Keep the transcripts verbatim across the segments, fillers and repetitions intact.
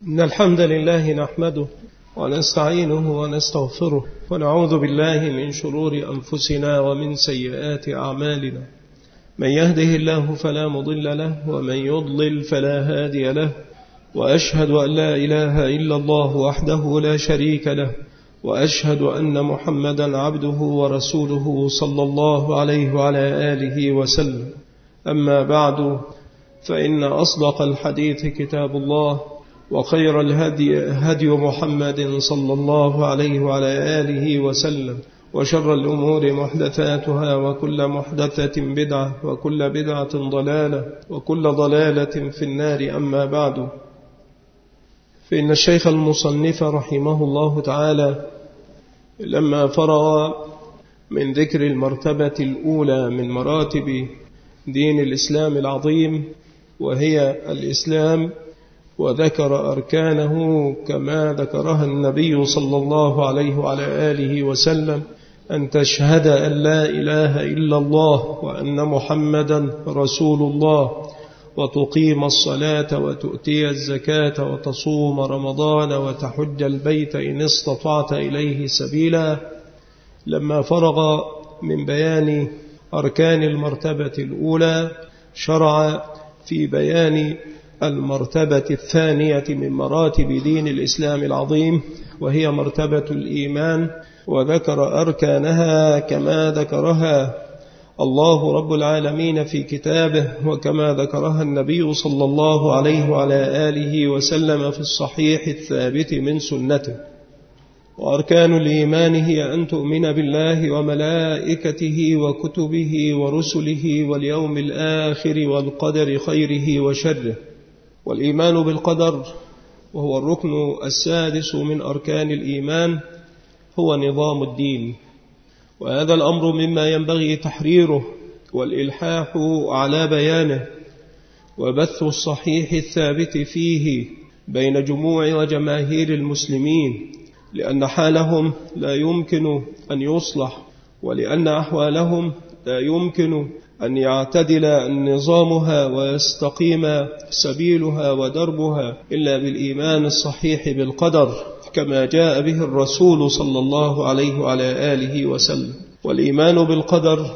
إن الحمد لله نحمده ونستعينه ونستغفره ونعوذ بالله من شرور أنفسنا ومن سيئات أعمالنا. من يهده الله فلا مضل له ومن يضلل فلا هادي له، وأشهد أن لا إله إلا الله وحده لا شريك له، وأشهد أن محمدا عبده ورسوله صلى الله عليه وعلى آله وسلم. أما بعد، فإن أصدق الحديث كتاب الله، وخير الهدي هدي محمد صلى الله عليه وعلى آله وسلم، وشر الأمور محدثاتها، وكل محدثة بدعة، وكل بدعة ضلالة، وكل ضلالة في النار. أما بعد، فإن الشيخ المصنف رحمه الله تعالى لما فرغ من ذكر المرتبة الأولى من مراتب دين الإسلام العظيم، وهي الإسلام، وذكر أركانه كما ذكرها النبي صلى الله عليه وعلى آله وسلم: أن تشهد أن لا إله إلا الله وأن محمدا رسول الله، وتقيم الصلاة، وتؤتي الزكاة، وتصوم رمضان، وتحج البيت إن استطعت إليه سبيلا. لما فرغ من بيان أركان المرتبة الأولى، شرع في بيان المرتبة الثانية من مراتب دين الإسلام العظيم، وهي مرتبة الإيمان، وذكر أركانها كما ذكرها الله رب العالمين في كتابه، وكما ذكرها النبي صلى الله عليه وعلى آله وسلم في الصحيح الثابت من سنته. وأركان الإيمان هي أن تؤمن بالله وملائكته وكتبه ورسله واليوم الآخر والقدر خيره وشره. والإيمان بالقدر، وهو الركن السادس من أركان الإيمان، هو نظام الدين، وهذا الأمر مما ينبغي تحريره والإلحاح على بيانه، وبث الصحيح الثابت فيه بين جموع وجماهير المسلمين، لأن حالهم لا يمكن أن يصلح، ولأن أحوالهم لا يمكن أن يعتدل نظامها ويستقيم سبيلها ودربها إلا بالإيمان الصحيح بالقدر، كما جاء به الرسول صلى الله عليه وعلى آله وسلم. والإيمان بالقدر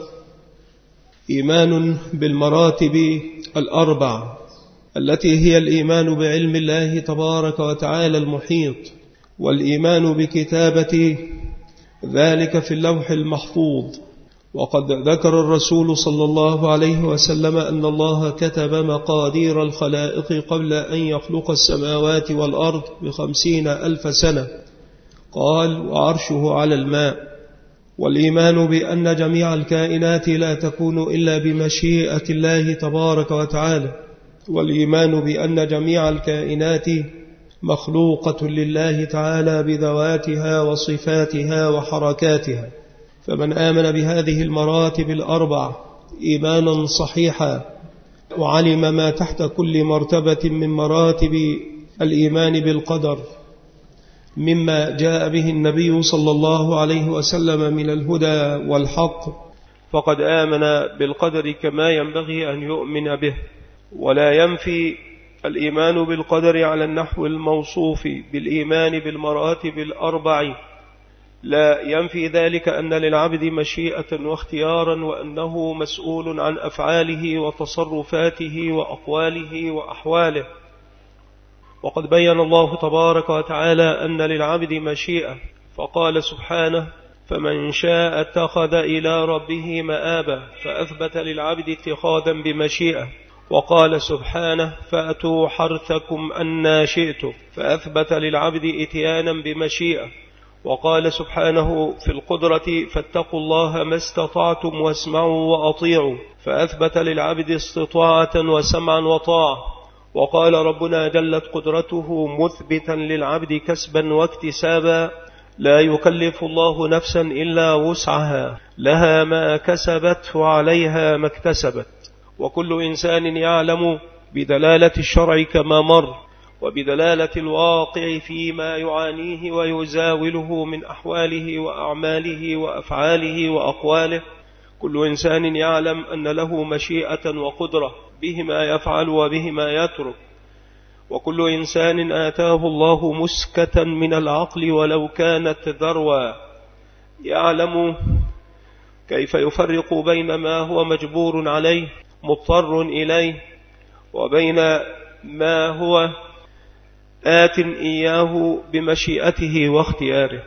إيمان بالمراتب الأربع، التي هي الإيمان بعلم الله تبارك وتعالى المحيط، والإيمان بكتابة ذلك في اللوح المحفوظ. وقد ذكر الرسول صلى الله عليه وسلم أن الله كتب مقادير الخلائق قبل أن يخلق السماوات والأرض بخمسين ألف سنة، قال: وعرشه على الماء. والإيمان بأن جميع الكائنات لا تكون إلا بمشيئة الله تبارك وتعالى. والإيمان بأن جميع الكائنات مخلوقة لله تعالى بذواتها وصفاتها وحركاتها. فمن آمن بهذه المراتب الأربع إيمانا صحيحا، وعلم ما تحت كل مرتبة من مراتب الإيمان بالقدر مما جاء به النبي صلى الله عليه وسلم من الهدى والحق، فقد آمن بالقدر كما ينبغي أن يؤمن به. ولا ينفي الإيمان بالقدر على النحو الموصوف بالإيمان بالمراتب الأربع، لا ينفي ذلك أن للعبد مشيئة واختيارا، وأنه مسؤول عن أفعاله وتصرفاته وأقواله وأحواله. وقد بين الله تبارك وتعالى أن للعبد مشيئة، فقال سبحانه: فمن شاء اتخذ إلى ربه مآبا، فأثبت للعبد اتخاذا بمشيئة. وقال سبحانه: فأتوا حرثكم أنى شئتم، فأثبت للعبد إتيانا بمشيئة. وقال سبحانه في القدرة: فاتقوا الله ما استطعتم واسمعوا وأطيعوا، فأثبت للعبد استطاعة وسمعا وطاعة. وقال ربنا جلت قدرته مثبتا للعبد كسبا واكتسابا: لا يكلف الله نفسا إلا وسعها، لها ما كسبت وعليها ما اكتسبت. وكل إنسان يعلم بدلالة الشرع كما مر، وبدلالة الواقع فيما يعانيه ويزاوله من أحواله وأعماله وأفعاله وأقواله. كل إنسان يعلم أن له مشيئة وقدرة بهما يفعل وبهما يترك. وكل إنسان آتاه الله مسكة من العقل ولو كانت ذروة يعلم كيف يفرق بين ما هو مجبور عليه مضطر إليه وبين ما هو آت إياه بمشيئته واختياره.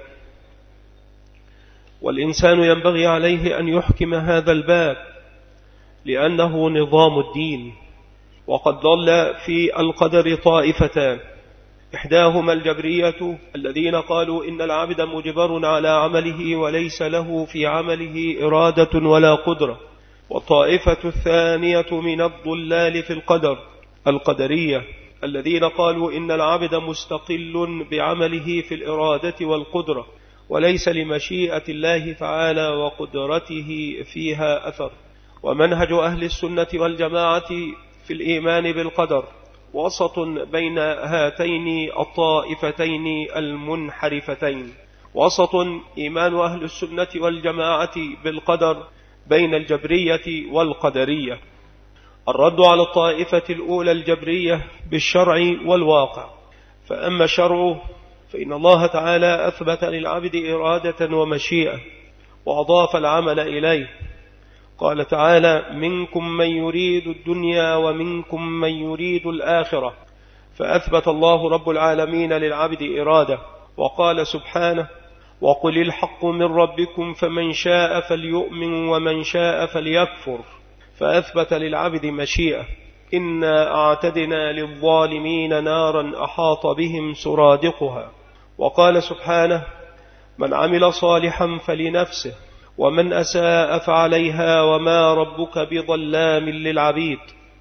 والإنسان ينبغي عليه أن يحكم هذا الباب لأنه نظام الدين. وقد ضل في القدر طائفتان، إحداهما الجبرية الذين قالوا إن العبد مجبر على عمله وليس له في عمله إرادة ولا قدرة، والطائفة الثانية من الضلال في القدر القدرية الذين قالوا إن العبد مستقل بعمله في الإرادة والقدرة وليس لمشيئة الله تعالى وقدرته فيها أثر. ومنهج أهل السنة والجماعة في الإيمان بالقدر وسط بين هاتين الطائفتين المنحرفتين، وسط إيمان أهل السنة والجماعة بالقدر بين الجبرية والقدرية. الرد على الطائفة الأولى الجبرية بالشرع والواقع. فأما الشرع فإن الله تعالى أثبت للعبد إرادة ومشيئة وأضاف العمل إليه. قال تعالى: منكم من يريد الدنيا ومنكم من يريد الآخرة، فأثبت الله رب العالمين للعبد إرادة. وقال سبحانه: وقل الحق من ربكم فمن شاء فليؤمن ومن شاء فليكفر، فأثبت للعبد مشيئة. إنا أعتدنا للظالمين نارا أحاط بهم سرادقها. وقال سبحانه: من عمل صالحا فلنفسه ومن أساء فعليها وما ربك بظلام للعبيد.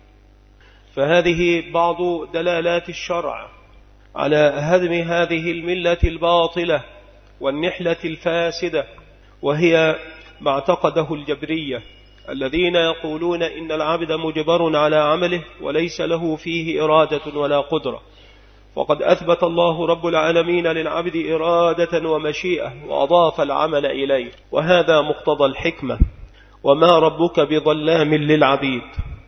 فهذه بعض دلالات الشرع على هدم هذه الملة الباطلة والنحلة الفاسدة، وهي ما اعتقده الجبرية الذين يقولون إن العبد مجبر على عمله وليس له فيه إرادة ولا قدرة. وقد أثبت الله رب العالمين للعبد إرادة ومشيئة وأضاف العمل إليه، وهذا مقتضى الحكمة. وما ربك بظلام للعبيد.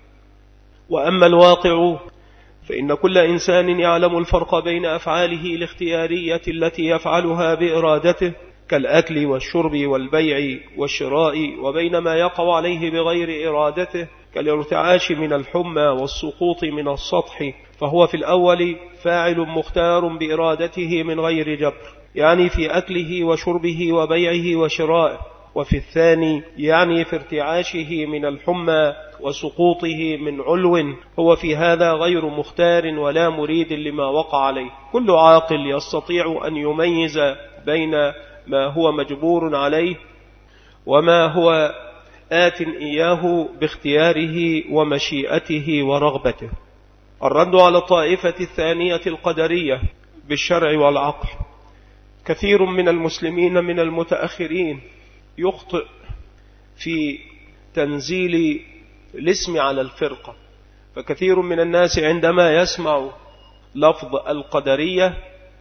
وأما الواقع فإن كل إنسان يعلم الفرق بين أفعاله الاختيارية التي يفعلها بإرادته كالأكل والشرب والبيع والشراء، وبين ما يقع عليه بغير إرادته كالارتعاش من الحمى والسقوط من السطح، فهو في الأول فاعل مختار بإرادته من غير جبر، يعني في أكله وشربه وبيعه وشرائه. وفي الثاني يعني في ارتعاشه من الحمى وسقوطه من علو، هو في هذا غير مختار ولا مريد لما وقع عليه. كل عاقل يستطيع أن يميز بين ما هو مجبور عليه وما هو آت إياه باختياره ومشيئته ورغبته. الرد على الطائفة الثانية القدرية بالشرع والعقل. كثير من المسلمين من المتأخرين يخطئ في تنزيل الاسم على الفرقة، فكثير من الناس عندما يسمع لفظ القدرية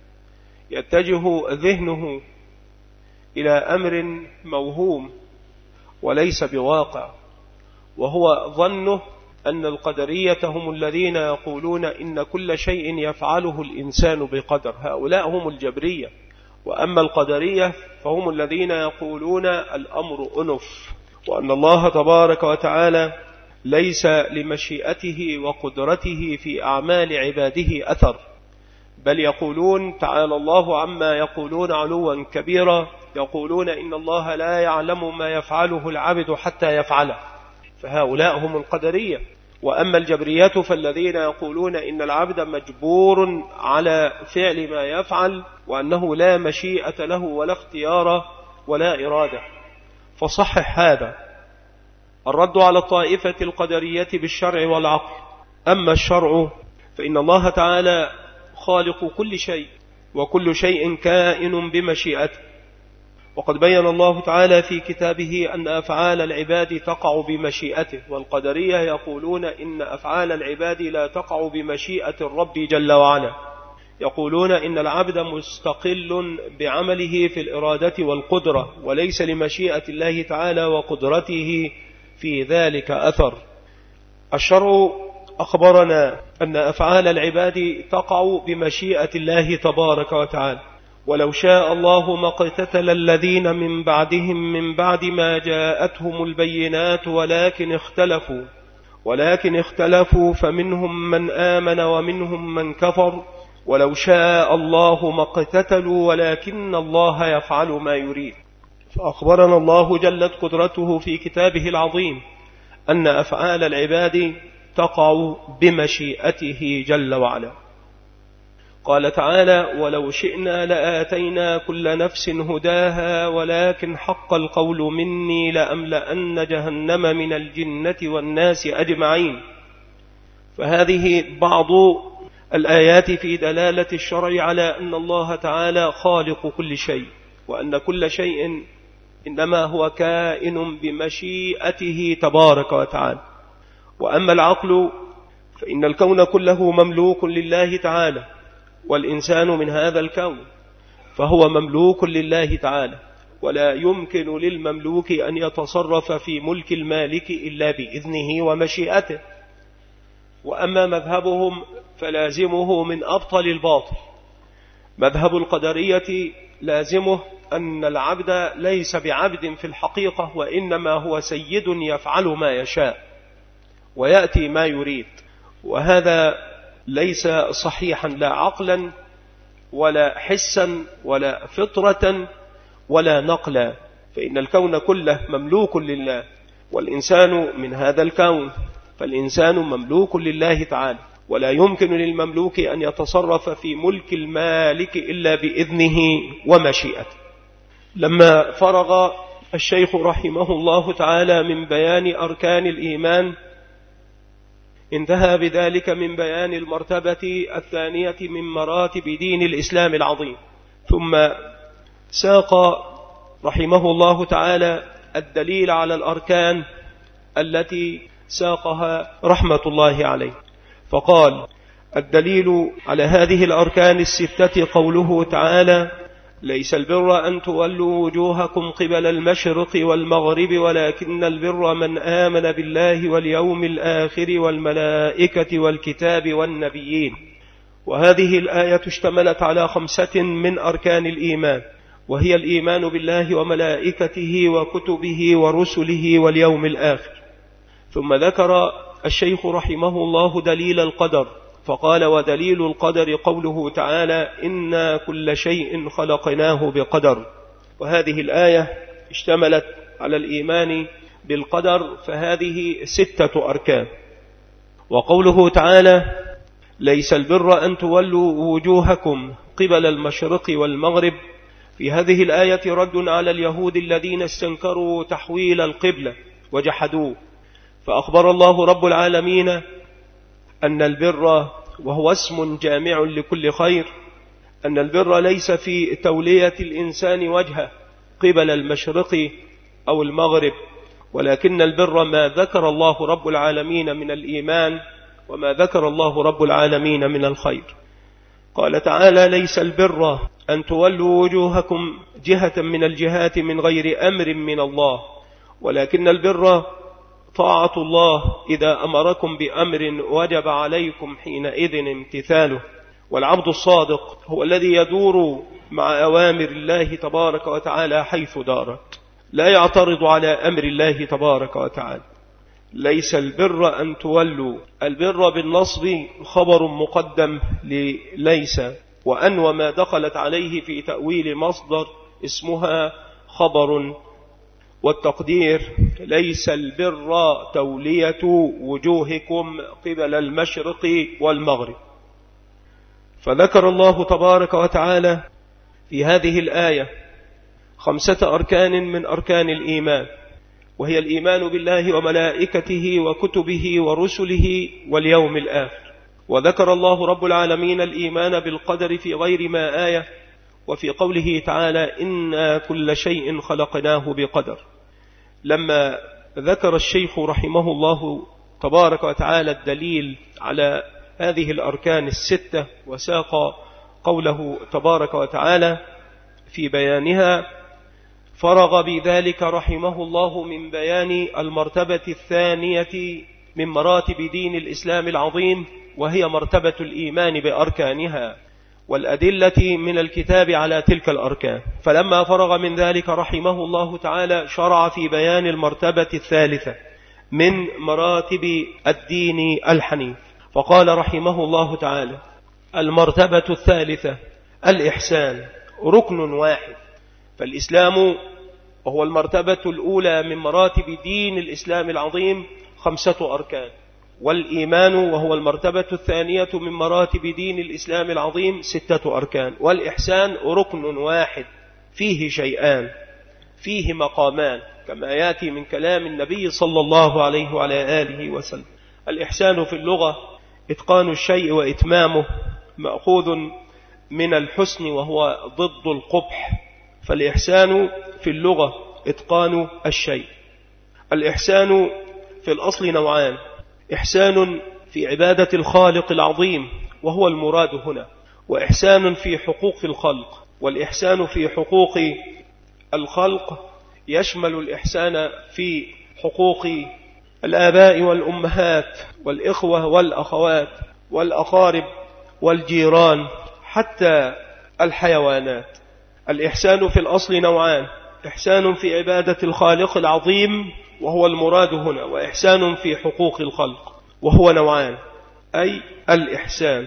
يتجه ذهنه إلى أمر موهوم وليس بواقع، وهو ظنه أن القدرية هم الذين يقولون إن كل شيء يفعله الإنسان بقدر، هؤلاء هم الجبرية. وأما القدرية فهم الذين يقولون الأمر أنف، وأن الله تبارك وتعالى ليس لمشيئته وقدرته في أعمال عباده أثر، بل يقولون تعالى الله عما يقولون علوا كبيرا، يقولون إن الله لا يعلم ما يفعله العبد حتى يفعله، فهؤلاء هم القدرية. وأما الجبرية فالذين يقولون إن العبد مجبور على فعل ما يفعل وأنه لا مشيئة له ولا اختيار ولا إرادة. فصحح هذا. الرد على الطائفة القدرية بالشرع والعقل. أما الشرع فإن الله تعالى خالق كل شيء، وكل شيء كائن بمشيئته. وقد بين الله تعالى في كتابه أن أفعال العباد تقع بمشيئته، والقدرية يقولون إن أفعال العباد لا تقع بمشيئة الرب جل وعلا. يقولون إن العبد مستقل بعمله في الإرادة والقدرة، وليس لمشيئة الله تعالى وقدرته في ذلك أثر. الشرع أخبرنا أن أفعال العباد تقع بمشيئة الله تبارك وتعالى، ولو شاء الله ما اقتتل الذين من بعدهم من بعد ما جاءتهم البينات ولكن اختلفوا ولكن اختلفوا فمنهم من آمن ومنهم من كفر، ولو شاء الله ما اقتتلوا ولكن الله يفعل ما يريد. فأخبرنا الله جلت قدرته في كتابه العظيم أن أفعال العباد تقع بمشيئته جل وعلا. قال تعالى: ولو شئنا لآتينا كل نفس هداها ولكن حق القول مني لأملأن جهنم من الجنة والناس أجمعين. فهذه بعض الآيات في دلالة الشرع على أن الله تعالى خالق كل شيء، وأن كل شيء إنما هو كائن بمشيئته تبارك وتعالى. وأما العقل فإن الكون كله مملوك لله تعالى، والإنسان من هذا الكون فهو مملوك لله تعالى، ولا يمكن للمملوك أن يتصرف في ملك المالك إلا بإذنه ومشيئته. وأما مذهبهم فلازمه من أبطل الباطل. مذهب القدرية لازمه أن العبد ليس بعبد في الحقيقة، وإنما هو سيد يفعل ما يشاء ويأتي ما يريد، وهذا ليس صحيحا لا عقلا ولا حسا ولا فطرة ولا نقلا، فإن الكون كله مملوك لله، والإنسان من هذا الكون، فالإنسان مملوك لله تعالى، ولا يمكن للمملوك أن يتصرف في ملك المالك إلا بإذنه ومشيئته. لما فرغ الشيخ رحمه الله تعالى من بيان أركان الإيمان انتهى بذلك من بيان المرتبة الثانية من مراتب دين الإسلام العظيم، ثم ساق رحمه الله تعالى الدليل على الأركان التي ساقها رحمة الله عليه، فقال: الدليل على هذه الأركان الستة قوله تعالى: ليس البر أن تولوا وجوهكم قبل المشرق والمغرب ولكن البر من آمن بالله واليوم الآخر والملائكة والكتاب والنبيين. وهذه الآية اشتملت على خمسة من أركان الإيمان، وهي الإيمان بالله وملائكته وكتبه ورسله واليوم الآخر. ثم ذكر الشيخ رحمه الله دليل القدر، فقال: ودليل القدر قوله تعالى: إنا كل شيء خلقناه بقدر. وهذه الآية اشتملت على الإيمان بالقدر، فهذه ستة أركان. وقوله تعالى: ليس البر أن تولوا وجوهكم قبل المشرق والمغرب، في هذه الآية رد على اليهود الذين استنكروا تحويل القبلة وجحدوه، فأخبر الله رب العالمين أن البر، وهو اسم جامع لكل خير، أن البر ليس في تولية الإنسان وجهه قبل المشرق أو المغرب، ولكن البر ما ذكر الله رب العالمين من الإيمان وما ذكر الله رب العالمين من الخير. قال تعالى: ليس البر أن تولوا وجوهكم جهة من الجهات من غير أمر من الله، ولكن البر طاعة الله إذا أمركم بأمر وجب عليكم حينئذ امتثاله. والعبد الصادق هو الذي يدور مع أوامر الله تبارك وتعالى حيث دارت، لا يعترض على أمر الله تبارك وتعالى. ليس البر أن تولوا، البر بالنصب خبر مقدم لليس، وأن وما دخلت عليه في تأويل مصدر اسمها خبر، والتقدير: ليس البر تولية وجوهكم قبل المشرق والمغرب. فذكر الله تبارك وتعالى في هذه الآية خمسة أركان من أركان الإيمان، وهي الإيمان بالله وملائكته وكتبه ورسله واليوم الآخر. وذكر الله رب العالمين الإيمان بالقدر في غير ما آية، وفي قوله تعالى: إنا كل شيء خلقناه بقدر. لما ذكر الشيخ رحمه الله تبارك وتعالى الدليل على هذه الأركان الستة وساق قوله تبارك وتعالى في بيانها، فرغ بذلك رحمه الله من بيان المرتبة الثانية من مراتب دين الإسلام العظيم، وهي مرتبة الإيمان بأركانها والأدلة من الكتاب على تلك الأركان. فلما فرغ من ذلك رحمه الله تعالى شرع في بيان المرتبة الثالثة من مراتب الدين الحنيف، فقال رحمه الله تعالى: المرتبة الثالثة الإحسان، ركن واحد. فالإسلام وهو المرتبة الأولى من مراتب دين الإسلام العظيم خمسة أركان، والإيمان وهو المرتبة الثانية من مراتب دين الإسلام العظيم ستة أركان، والإحسان ركن واحد فيه شيئان، فيه مقامان، كما يأتي من كلام النبي صلى الله عليه وعلى آله وسلم. الإحسان في اللغة إتقان الشيء وإتمامه، مأخوذ من الحسن وهو ضد القبح، فالإحسان في اللغة إتقان الشيء. الإحسان في الأصل نوعان: إحسان في عبادة الخالق العظيم وهو المراد هنا، وإحسان في حقوق الخلق. والإحسان في حقوق الخلق يشمل الإحسان في حقوق الآباء والأمهات والإخوة والأخوات والأقارب والجيران حتى الحيوانات. الإحسان في الأصل نوعان: إحسان في عبادة الخالق العظيم وهو المراد هنا، وإحسان في حقوق الخلق وهو نوعان، أي الإحسان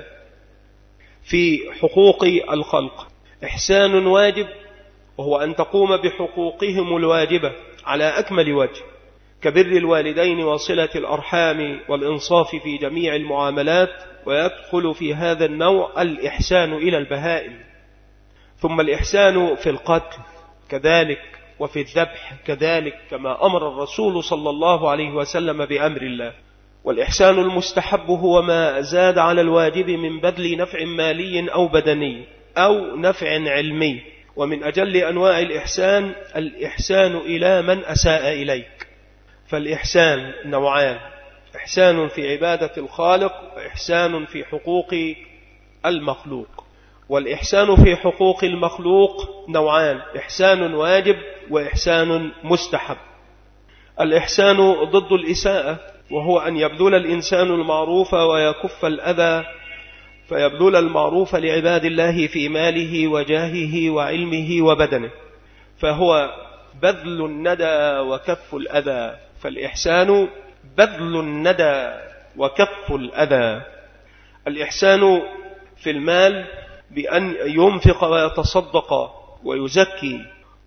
في حقوق الخلق إحسان واجب، وهو أن تقوم بحقوقهم الواجبة على أكمل وجه، كبر الوالدين وصلة الأرحام والإنصاف في جميع المعاملات، ويدخل في هذا النوع الإحسان إلى البهائم. ثم الإحسان في القتل كذلك، وفي الذبح كذلك، كما أمر الرسول صلى الله عليه وسلم بأمر الله. والإحسان المستحب هو ما زاد على الواجب من بذل نفع مالي أو بدني أو نفع علمي. ومن أجل أنواع الإحسان الإحسان إلى من أساء إليك. فالإحسان نوعان: إحسان في عبادة الخالق، وإحسان في حقوق المخلوق. والإحسان في حقوق المخلوق نوعان: إحسان واجب وإحسان مستحب. الإحسان ضد الإساءة، وهو أن يبذل الإنسان المعروف ويكف الأذى، فيبذل المعروف لعباد الله في ماله وجاهه وعلمه وبدنه، فهو بذل الندى وكف الأذى. فالإحسان بذل الندى وكف الأذى. الإحسان في المال بأن ينفق ويتصدق ويزكي،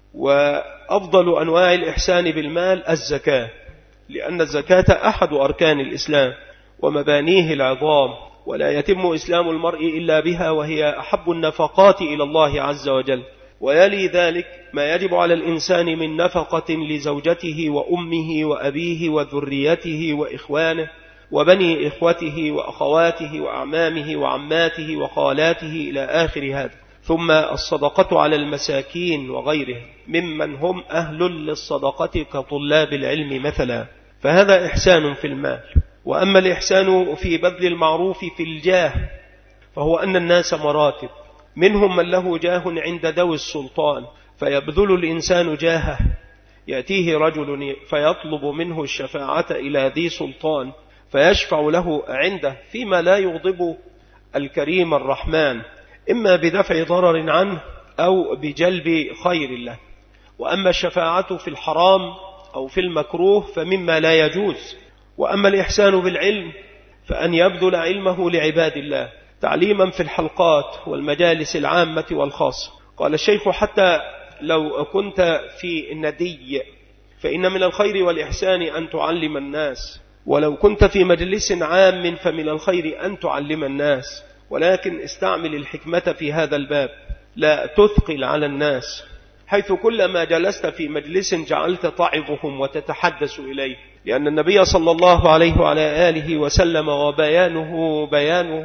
وأفضل أنواع الإحسان بالمال الزكاة، لأن الزكاة أحد أركان الإسلام ومبانيه العظام، ولا يتم إسلام المرء إلا بها، وهي أحب النفقات إلى الله عز وجل. ويلي ذلك ما يجب على الإنسان من نفقة لزوجته وأمه وأبيه وذريته وإخوانه وبني إخوته وأخواته وأعمامه وعماته وخالاته إلى آخر هذا. ثم الصدقة على المساكين وغيرهم ممن هم أهل للصدقة كطلاب العلم مثلا، فهذا إحسان في المال. وأما الإحسان في بذل المعروف في الجاه، فهو أن الناس مراتب، منهم من له جاه عند ذوي السلطان فيبذل الإنسان جاهه، يأتيه رجل فيطلب منه الشفاعة إلى ذي سلطان فيشفع له عنده فيما لا يغضب الكريم الرحمن، إما بدفع ضرر عنه أو بجلب خير له. وأما الشفاعة في الحرام أو في المكروه فمما لا يجوز. وأما الإحسان بالعلم فأن يبذل علمه لعباد الله تعليما في الحلقات والمجالس العامة والخاصة. قال الشيخ: حتى لو كنت في الندي فإن من الخير والإحسان أن تعلم الناس، ولو كنت في مجلس عام فمن الخير أن تعلم الناس، ولكن استعمل الحكمة في هذا الباب، لا تثقل على الناس، حيث كلما جلست في مجلس جعلت تعظهم وتتحدث إليه، لأن النبي صلى الله عليه وعلى آله وسلم وبيانه بيانه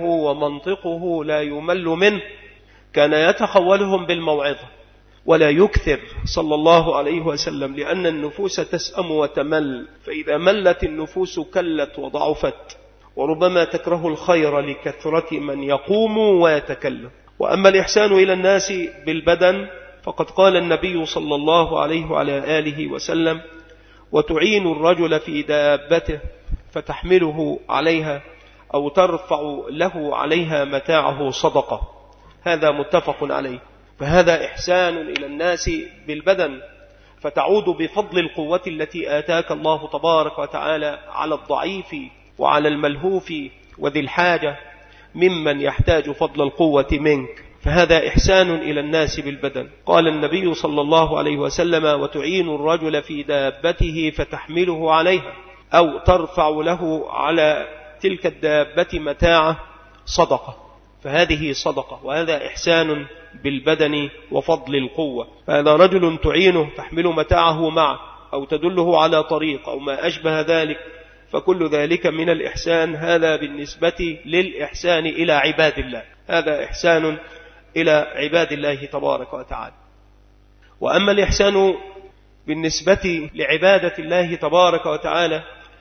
ومنطقه لا يمل منه، كان يتخولهم بالموعظة ولا يكثر صلى الله عليه وسلم، لأن النفوس تسأم وتمل، فإذا ملت النفوس كلت وضعفت، وربما تكره الخير لكثرة من يقوم ويتكلم. وأما الإحسان إلى الناس بالبدن فقد قال النبي صلى الله عليه وعلى آله وسلم: وتعين الرجل في دابته فتحمله عليها أو ترفع له عليها متاعه صدقة. هذا متفق عليه. فهذا إحسان إلى الناس بالبدن، فتعود بفضل القوة التي آتاك الله تبارك وتعالى على الضعيف وعلى الملهوف وذي الحاجة ممن يحتاج فضل القوة منك. فهذا إحسان إلى الناس بالبدن. قال النبي صلى الله عليه وسلم: وتعين الرجل في دابته فتحمله عليها أو ترفع له على تلك الدابة متاعه صدقة. فهذه صدقة، وهذا إحسان بالبدن وفضل القوة. فهذا رجل تعينه، تحمل متاعه معه أو تدله على طريق أو ما أشبه ذلك، فكل ذلك من الإحسان. هذا بالنسبة للإحسان إلى عباد الله، هذا إحسان إلى عباد الله تبارك وتعالى. وأما الإحسان بالنسبة لعبادة الله تبارك وتعالى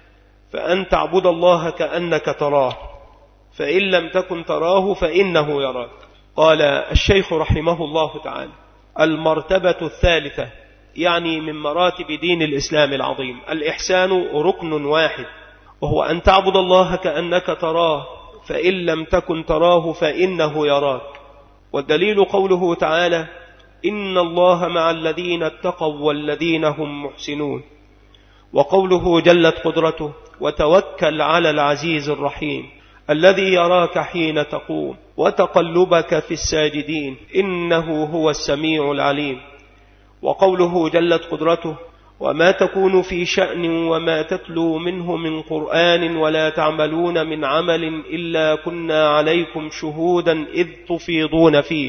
فأن تعبد الله كأنك تراه، فإن لم تكن تراه فإنه يراك. قال الشيخ رحمه الله تعالى: المرتبة الثالثة، يعني من مراتب دين الإسلام العظيم، الإحسان ركن واحد، وهو أن تعبد الله كأنك تراه، فإن لم تكن تراه فإنه يراك. والدليل قوله تعالى: إن الله مع الذين اتقوا والذين هم محسنون. وقوله جلت قدرته: وتوكل على العزيز الرحيم الذي يراك حين تقوم وتقلبك في الساجدين إنه هو السميع العليم. وقوله جلت قدرته: وما تكون في شأن وما تتلو منه من قرآن ولا تعملون من عمل إلا كنا عليكم شهودا إذ تفيضون فيه.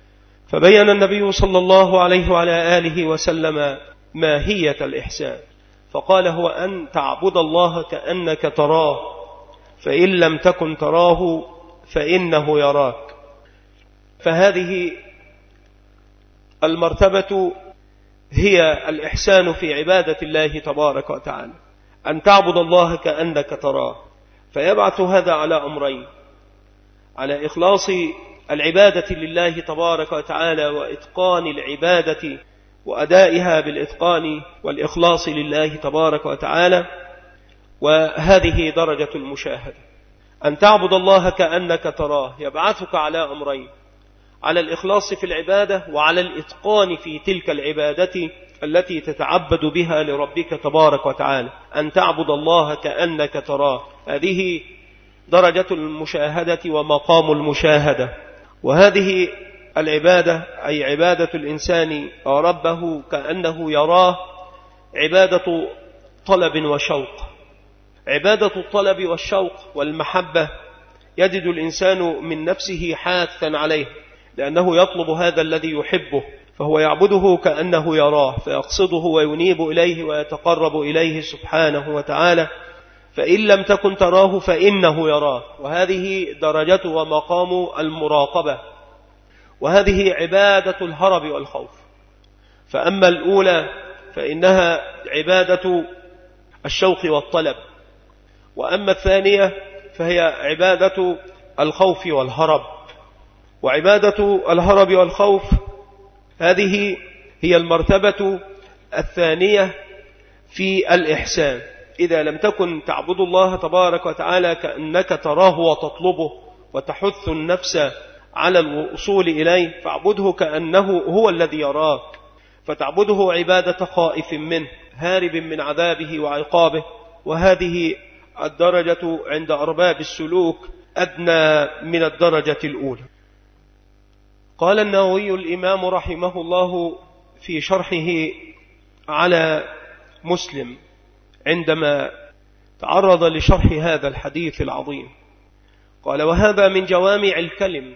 فبين النبي صلى الله عليه وعلى آله وسلم ماهية الإحسان، فقال: هو أن تعبد الله كأنك تراه، فإن لم تكن تراه فإنه يراك. فهذه المرتبة هي الإحسان في عبادة الله تبارك وتعالى، أن تعبد الله كأنك تراه. فيبعث هذا على أمرين: على إخلاص العبادة لله تبارك وتعالى وإتقان العبادة وأدائها بالإتقان والإخلاص لله تبارك وتعالى. وهذه درجة المشاهدة، أن تعبد الله كأنك تراه، يبعثك على أمرين: على الإخلاص في العبادة وعلى الإتقان في تلك العبادة التي تتعبد بها لربك تبارك وتعالى. أن تعبد الله كأنك تراه، هذه درجة المشاهدة ومقام المشاهدة. وهذه العبادة أي عبادة الإنسان ربه كأنه يراه عبادة طلب وشوق. عبادة الطلب والشوق والمحبة يجد الإنسان من نفسه حاثا عليه، لأنه يطلب هذا الذي يحبه، فهو يعبده كأنه يراه، فيقصده وينيب إليه ويتقرب إليه سبحانه وتعالى. فإن لم تكن تراه فإنه يراه، وهذه درجة ومقام المراقبة، وهذه عبادة الهرب والخوف. فأما الأولى فإنها عبادة الشوق والطلب، وأما الثانية فهي عبادة الخوف والهرب. وعبادة الهرب والخوف هذه هي المرتبة الثانية في الإحسان. إذا لم تكن تعبد الله تبارك وتعالى كأنك تراه وتطلبه وتحث النفس على الوصول إليه، فاعبده كأنه هو الذي يراك، فتعبده عبادة خائف منه هارب من عذابه وعقابه. وهذه الدرجة عند أرباب السلوك أدنى من الدرجة الأولى. قال النووي الإمام رحمه الله في شرحه على مسلم عندما تعرض لشرح هذا الحديث العظيم، قال: وهذا من جوامع الكلم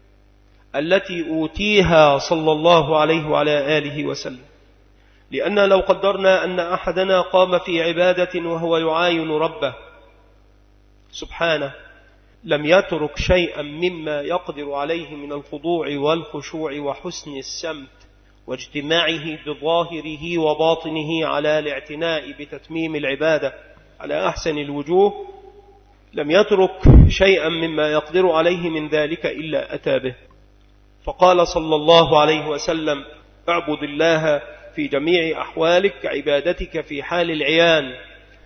التي أوتيها صلى الله عليه وعلى آله وسلم. لأن لو قدرنا أن أحدنا قام في عبادة وهو يعاين ربه سبحانه لم يترك شيئا مما يقدر عليه من الخضوع والخشوع وحسن السمت واجتماعه بظاهره وباطنه على الاعتناء بتتميم العبادة على أحسن الوجوه، لم يترك شيئا مما يقدر عليه من ذلك إلا أتى به. فقال صلى الله عليه وسلم: اعبد الله في جميع أحوالك كعبادتك في حال العيان،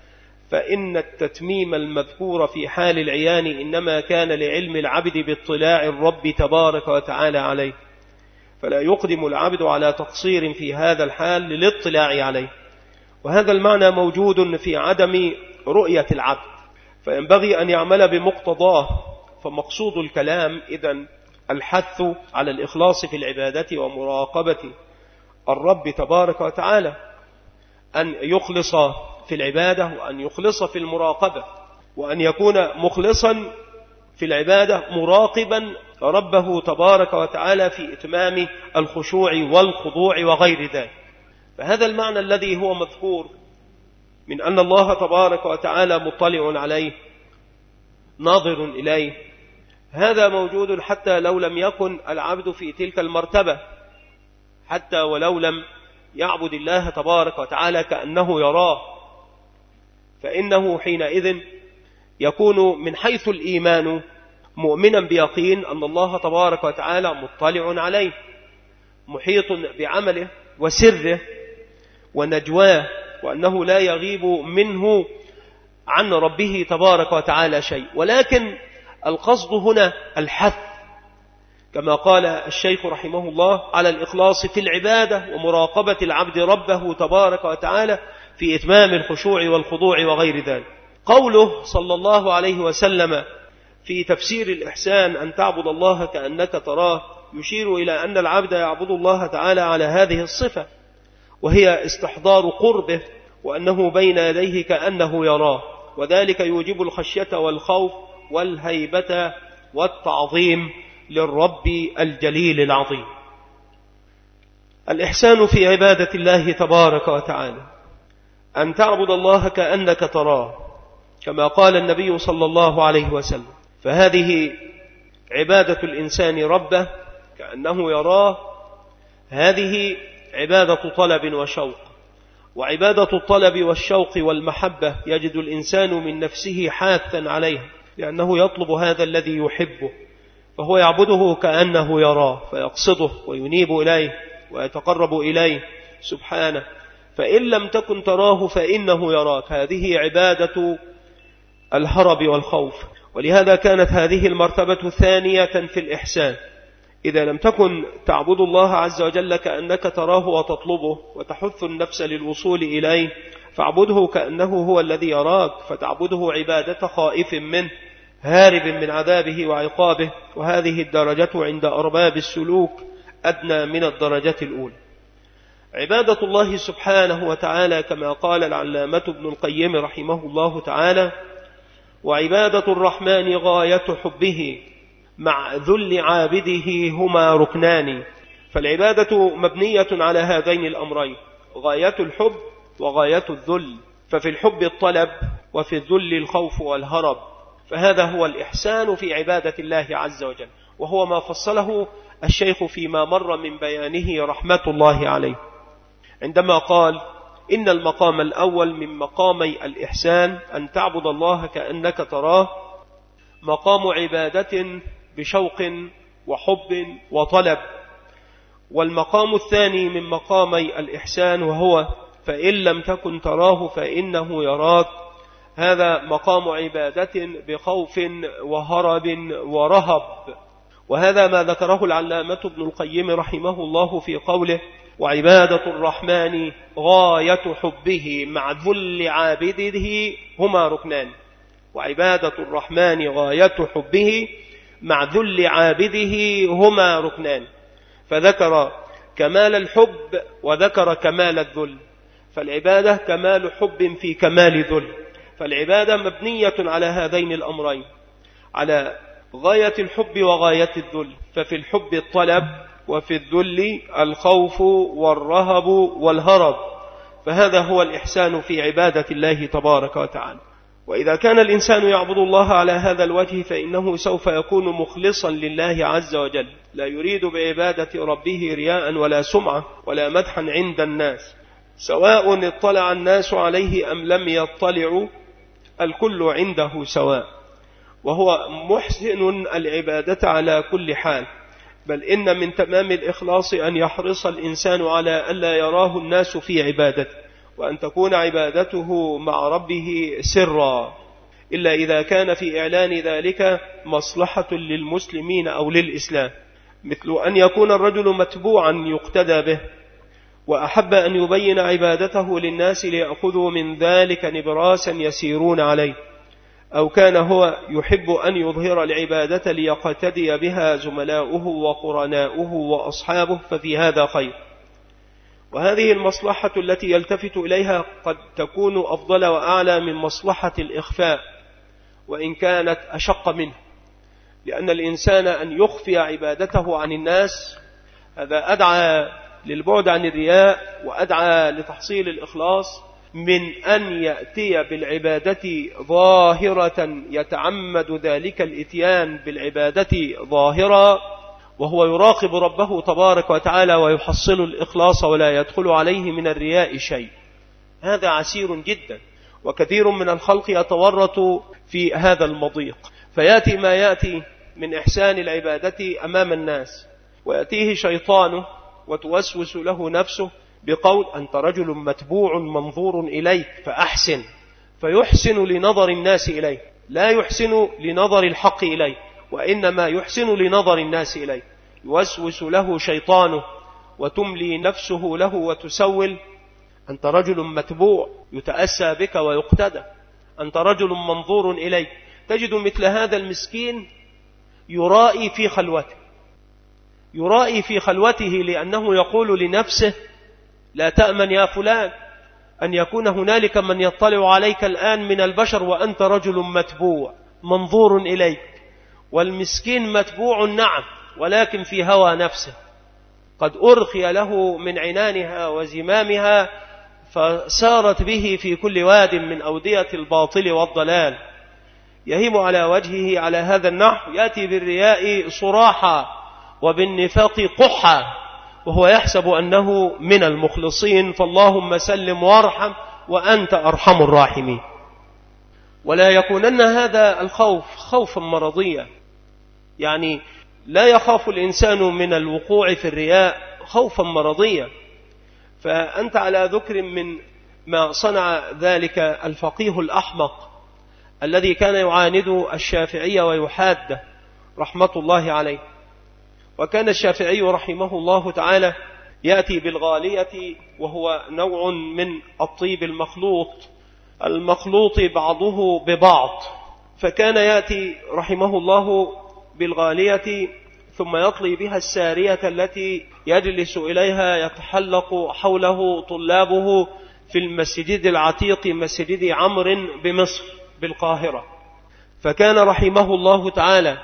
فإن التتميم المذكور في حال العيان إنما كان لعلم العبد باطلاع الرب تبارك وتعالى عليه، فلا يقدم العبد على تقصير في هذا الحال للاطلاع عليه، وهذا المعنى موجود في عدم رؤية العبد، فينبغي أن يعمل بمقتضاه. فمقصود الكلام إذن الحث على الإخلاص في العبادة ومراقبة الرب تبارك وتعالى، أن يخلص في العبادة وأن يخلص في المراقبة، وأن يكون مخلصا في العبادة مراقبا ربه تبارك وتعالى في إتمام الخشوع والخضوع وغير ذلك. فهذا المعنى الذي هو مذكور من أن الله تبارك وتعالى مطلع عليه ناظر إليه، هذا موجود حتى لو لم يكن العبد في تلك المرتبة، حتى ولو لم يعبد الله تبارك وتعالى كأنه يراه، فإنه حينئذ يكون من حيث الإيمان مؤمنا بيقين أن الله تبارك وتعالى مطلع عليه، محيط بعمله وسره ونجواه، وأنه لا يغيب منه عن ربه تبارك وتعالى شيء. ولكن القصد هنا الحث كما قال الشيخ رحمه الله على الإخلاص في العبادة ومراقبة العبد ربه تبارك وتعالى في إتمام الخشوع والخضوع وغير ذلك. قوله صلى الله عليه وسلم في تفسير الإحسان أن تعبد الله كأنك تراه يشير إلى أن العبد يعبد الله تعالى على هذه الصفة، وهي استحضار قربه وأنه بين يديه كأنه يراه، وذلك يوجب الخشية والخوف والهيبة والتعظيم للرب الجليل العظيم. الإحسان في عبادة الله تبارك وتعالى أن تعبد الله كأنك تراه، كما قال النبي صلى الله عليه وسلم، فهذه عبادة الإنسان ربه كأنه يراه، هذه عبادة طلب وشوق، وعبادة الطلب والشوق والمحبة يجد الإنسان من نفسه حاثا عليها، لأنه يطلب هذا الذي يحبه، فهو يعبده كأنه يراه فيقصده وينيب إليه ويتقرب إليه سبحانه. فإن لم تكن تراه فإنه يراك، هذه عبادة الهرب والخوف. ولهذا كانت هذه المرتبة ثانية في الإحسان، إذا لم تكن تعبد الله عز وجل كأنك تراه وتطلبه وتحث النفس للوصول إليه، فاعبده كأنه هو الذي يراك، فتعبده عبادة خائف منه هارب من عذابه وعقابه، وهذه الدرجة عند أرباب السلوك أدنى من الدرجة الأولى. عبادة الله سبحانه وتعالى كما قال العلامة ابن القيم رحمه الله تعالى: وعبادة الرحمن غاية حبه مع ذل عابده هما ركنان. فالعبادة مبنية على هذين الأمرين، غاية الحب وغاية الذل، ففي الحب الطلب وفي الذل الخوف والهرب، فهذا هو الإحسان في عبادة الله عز وجل، وهو ما فصله الشيخ فيما مر من بيانه رحمة الله عليه عندما قال: إن المقام الأول من مقامي الإحسان أن تعبد الله كأنك تراه، مقام عبادة بشوق وحب وطلب، والمقام الثاني من مقامي الإحسان وهو فإن لم تكن تراه فإنه يراك، هذا مقام عبادة بخوف وهرب ورهب. وهذا ما ذكره العلامة ابن القيم رحمه الله في قوله: وعبادة الرحمن غاية حبه مع ذل عابده هما ركنان. وعبادة الرحمن غاية حبه مع ذل عابده هما ركنان، فذكر كمال الحب وذكر كمال الذل، فالعبادة كمال حب في كمال ذل، فالعبادة مبنية على هذين الأمرين، على غاية الحب وغاية الذل، ففي الحب الطلب وفي الذل الخوف والرهب والهرب، فهذا هو الإحسان في عبادة الله تبارك وتعالى. وإذا كان الإنسان يعبد الله على هذا الوجه فإنه سوف يكون مخلصا لله عز وجل، لا يريد بعبادة ربه رياء ولا سمعة ولا مدحا عند الناس، سواء اطلع الناس عليه أم لم يطلعوا، الكل عنده سواء، وهو محسن العبادة على كل حال. بل إن من تمام الإخلاص أن يحرص الإنسان على ألا يراه الناس في عبادته، وأن تكون عبادته مع ربه سرا، إلا إذا كان في إعلان ذلك مصلحة للمسلمين أو للإسلام، مثل أن يكون الرجل متبوعا يقتدى به وأحب أن يبين عبادته للناس ليأخذوا من ذلك نبراسا يسيرون عليه، أو كان هو يحب أن يظهر العبادة ليقتدي بها زملاؤه وقرناؤه وأصحابه، ففي هذا خير. وهذه المصلحة التي يلتفت إليها قد تكون أفضل وأعلى من مصلحة الإخفاء، وإن كانت أشق منه، لأن الإنسان أن يخفي عبادته عن الناس هذا أدعى للبعد عن الرياء وأدعى لتحصيل الإخلاص من أن يأتي بالعبادة ظاهرة يتعمد ذلك الإتيان بالعبادة ظاهرة وهو يراقب ربه تبارك وتعالى ويحصل الإخلاص ولا يدخل عليه من الرياء شيء. هذا عسير جدا، وكثير من الخلق يتورط في هذا المضيق، فيأتي ما يأتي من إحسان العبادة أمام الناس، ويأتيه شيطانه وتوسوس له نفسه بقول أنت رجل متبوع منظور إليك فأحسن، فيحسن لنظر الناس إليه، لا يحسن لنظر الحق إليه، وإنما يحسن لنظر الناس إليه. يوسوس له شيطانه وتملي نفسه له وتسول أنت رجل متبوع يتأسى بك ويقتدى، أنت رجل منظور إليك. تجد مثل هذا المسكين يرائي في خلوته، يرائي في خلوته لأنه يقول لنفسه لا تأمن يا فلان أن يكون هنالك من يطلع عليك الآن من البشر وأنت رجل متبوع منظور إليك. والمسكين متبوع نعم، ولكن في هوى نفسه، قد أرخي له من عنانها وزمامها فسارت به في كل واد من أودية الباطل والضلال، يهيم على وجهه على هذا النحو، يأتي بالرياء صراحا وبالنفاق قحا وهو يحسب أنه من المخلصين، فاللهم سلم وارحم وأنت أرحم الراحمين. ولا يكونن هذا الخوف خوفا مرضيا، يعني لا يخاف الإنسان من الوقوع في الرياء خوفا مرضيا. فأنت على ذكر من ما صنع ذلك الفقيه الأحمق الذي كان يعاند الشافعي ويحاد رحمة الله عليه. وكان الشافعي رحمه الله تعالى يأتي بالغالية، وهو نوع من الطيب المخلوط المخلوط بعضه ببعض، فكان يأتي رحمه الله بالغالية ثم يطلي بها السارية التي يجلس إليها يتحلق حوله طلابه في المسجد العتيق مسجد عمرو بمصر بالقاهرة. فكان رحمه الله تعالى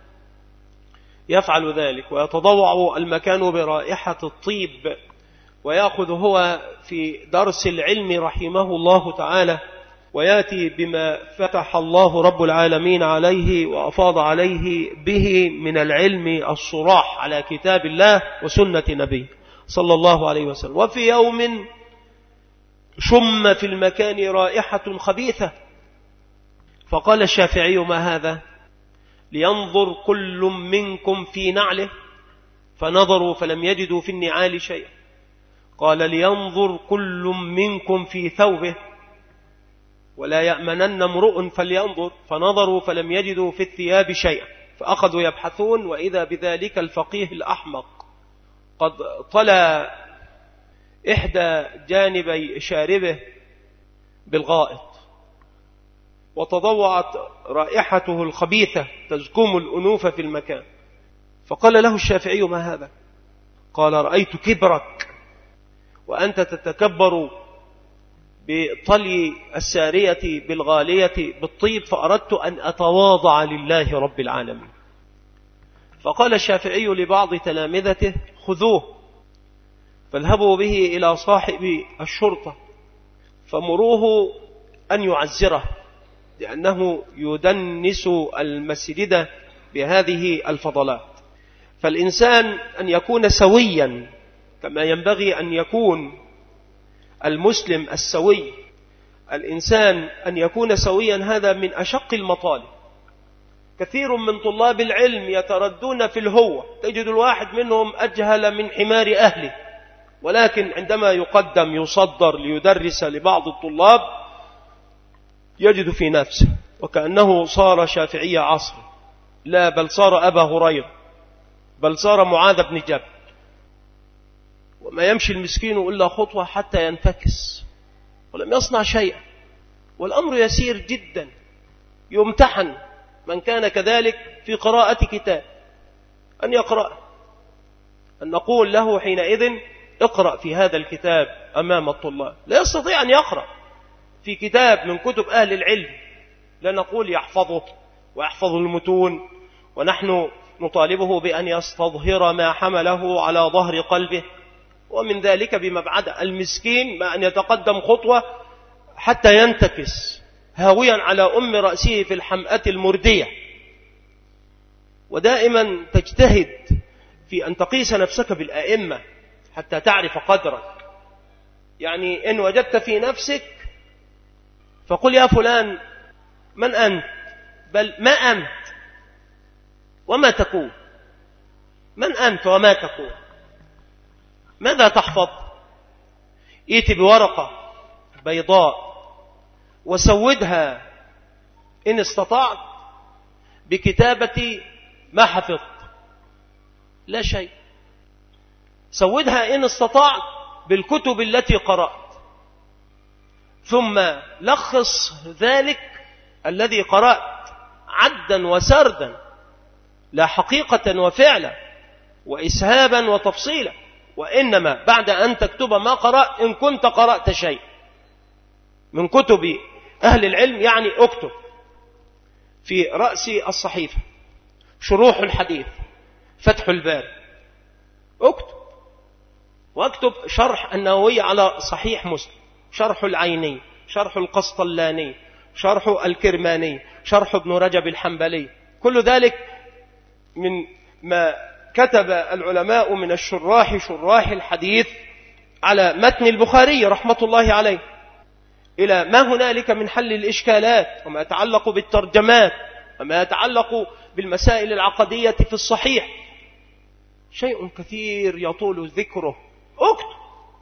يفعل ذلك ويتضوع المكان برائحة الطيب، ويأخذ هو في درس العلم رحمه الله تعالى ويأتي بما فتح الله رب العالمين عليه وأفاض عليه به من العلم الصراح على كتاب الله وسنة نبيه صلى الله عليه وسلم. وفي يوم شم في المكان رائحة خبيثة، فقال الشافعي ما هذا؟ لينظر كل منكم في نعله، فنظروا فلم يجدوا في النعال شيئا. قال لينظر كل منكم في ثوبه، ولا يأمنن امرؤ فلينظر، فنظروا فلم يجدوا في الثياب شيئا، فأخذوا يبحثون، وإذا بذلك الفقيه الأحمق قد طلى إحدى جانبي شاربه بالغائط، وتضوعت رائحته الخبيثة تزكم الأنوف في المكان. فقال له الشافعي ما هذا؟ قال رأيت كبرك وأنت تتكبر بطلي السارية بالغالية بالطيب، فأردت أن أتواضع لله رب العالمين. فقال الشافعي لبعض تلامذته خذوه فاذهبوا به إلى صاحب الشرطة فمروه أن يعزره، لأنه يدنس المسجد بهذه الفضلات. فالإنسان أن يكون سويا كما ينبغي أن يكون المسلم السوي، الإنسان أن يكون سويا هذا من أشق المطالب. كثير من طلاب العلم يتردون في الهوة، تجد الواحد منهم أجهل من حمار أهله، ولكن عندما يقدم يصدر ليدرس لبعض الطلاب يجد في نفسه وكأنه صار شافعي عصر، لا بل صار أبا هريرة، بل صار معاذ بن جبل، وما يمشي المسكين إلا خطوة حتى ينتكس ولم يصنع شيئا. والأمر يسير جدا، يمتحن من كان كذلك في قراءة كتاب أن يقرأ، أن نقول له حينئذ اقرأ في هذا الكتاب أمام الطلاب. لا يستطيع أن يقرأ في كتاب من كتب أهل العلم، لا نقول يحفظه ويحفظ المتون، ونحن نطالبه بأن يستظهر ما حمله على ظهر قلبه، ومن ذلك بمبعد المسكين ما أن يتقدم خطوة حتى ينتكس هاويا على أم رأسه في الحمأة المردية. ودائما تجتهد في أن تقيس نفسك بالأئمة حتى تعرف قدرك. يعني إن وجدت في نفسك فقل يا فلان من أنت، بل ما أنت وما تكون. من أنت وما تكون، ماذا تحفظ؟ ائت بورقة بيضاء وسودها إن استطعت بكتابة ما حفظت، لا شيء. سودها إن استطعت بالكتب التي قرأت، ثم لخص ذلك الذي قرأت عدا وسردا، لا حقيقة وفعلا وإسهابا وتفصيلا، وإنما بعد أن تكتب ما قرأت إن كنت قرأت شيء من كتب أهل العلم. يعني اكتب في رأس الصحيفة شروح الحديث، فتح الباري، اكتب. واكتب شرح النووي على صحيح مسلم، شرح العيني، شرح القسطلاني، شرح الكرماني، شرح ابن رجب الحنبلي. كل ذلك من ما كتب العلماء من الشراح شراح الحديث على متن البخاري رحمة الله عليه، إلى ما هنالك من حل الإشكالات وما يتعلق بالترجمات وما يتعلق بالمسائل العقدية في الصحيح. شيء كثير يطول ذكره. اكتب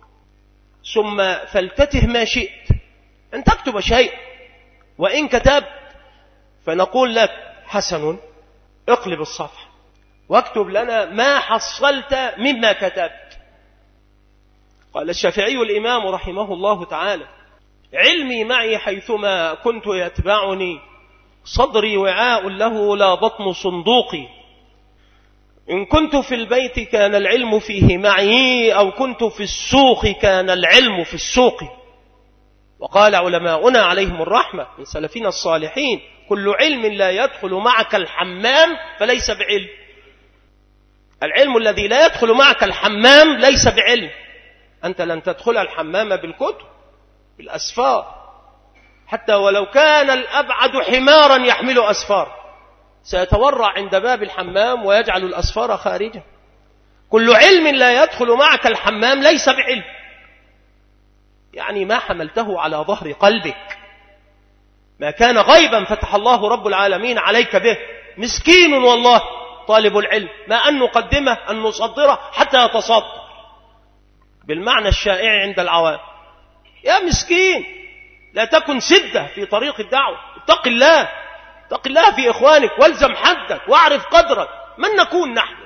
ثم فلتته ما شئت أن تكتب شيء، وإن كتبت فنقول لك حسن، اقلب الصفحة واكتب لنا ما حصلت مما كتبت. قال الشافعي الإمام رحمه الله تعالى: علمي معي حيثما كنت يتبعني، صدري وعاء له لا بطن صندوقي، إن كنت في البيت كان العلم فيه معي، أو كنت في السوق كان العلم في السوق. وقال علماؤنا عليهم الرحمة من سلفنا الصالحين: كل علم لا يدخل معك الحمام فليس بعلم. العلم الذي لا يدخل معك الحمام ليس بعلم. أنت لن تدخل الحمام بالكتب بالأسفار، حتى ولو كان الأبعد حمارا يحمل أسفار سيتورع عند باب الحمام ويجعل الأسفار خارجه. كل علم لا يدخل معك الحمام ليس بعلم، يعني ما حملته على ظهر قلبك، ما كان غيبا فتح الله رب العالمين عليك به. مسكين والله طالب العلم، ما أن نقدمه أن نصدره حتى يتصدر بالمعنى الشائع عند العوام. يا مسكين، لا تكن سدة في طريق الدعوة، اتق الله، اتق الله في إخوانك، والزم حدك واعرف قدرك. من نكون نحن؟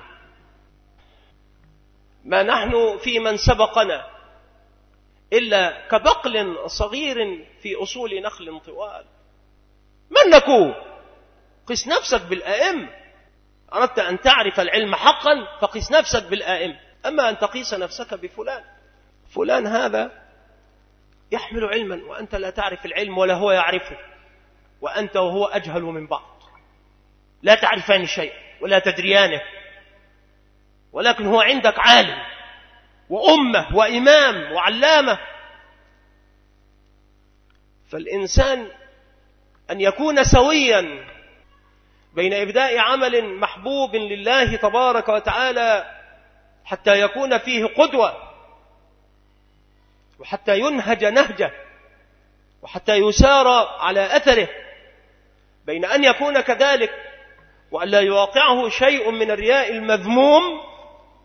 ما نحن في من سبقنا إلا كبقل صغير في أصول نخل طوال. من نكون؟ قس نفسك بالآئمة. أردت أن تعرف العلم حقا فقس نفسك بالآئمة. أما أن تقيس نفسك بفلان، فلان هذا يحمل علما وأنت لا تعرف العلم ولا هو يعرفه، وأنت وهو أجهل من بعض، لا تعرفان شيء ولا تدريانه، ولكن هو عندك عالم وأمة وإمام وعلامة. فالإنسان أن يكون سويا بين إبداء عمل محبوب لله تبارك وتعالى حتى يكون فيه قدوة، وحتى ينهج نهجه، وحتى يسار على أثره، بين أن يكون كذلك وأن لا يواقعه شيء من الرياء المذموم،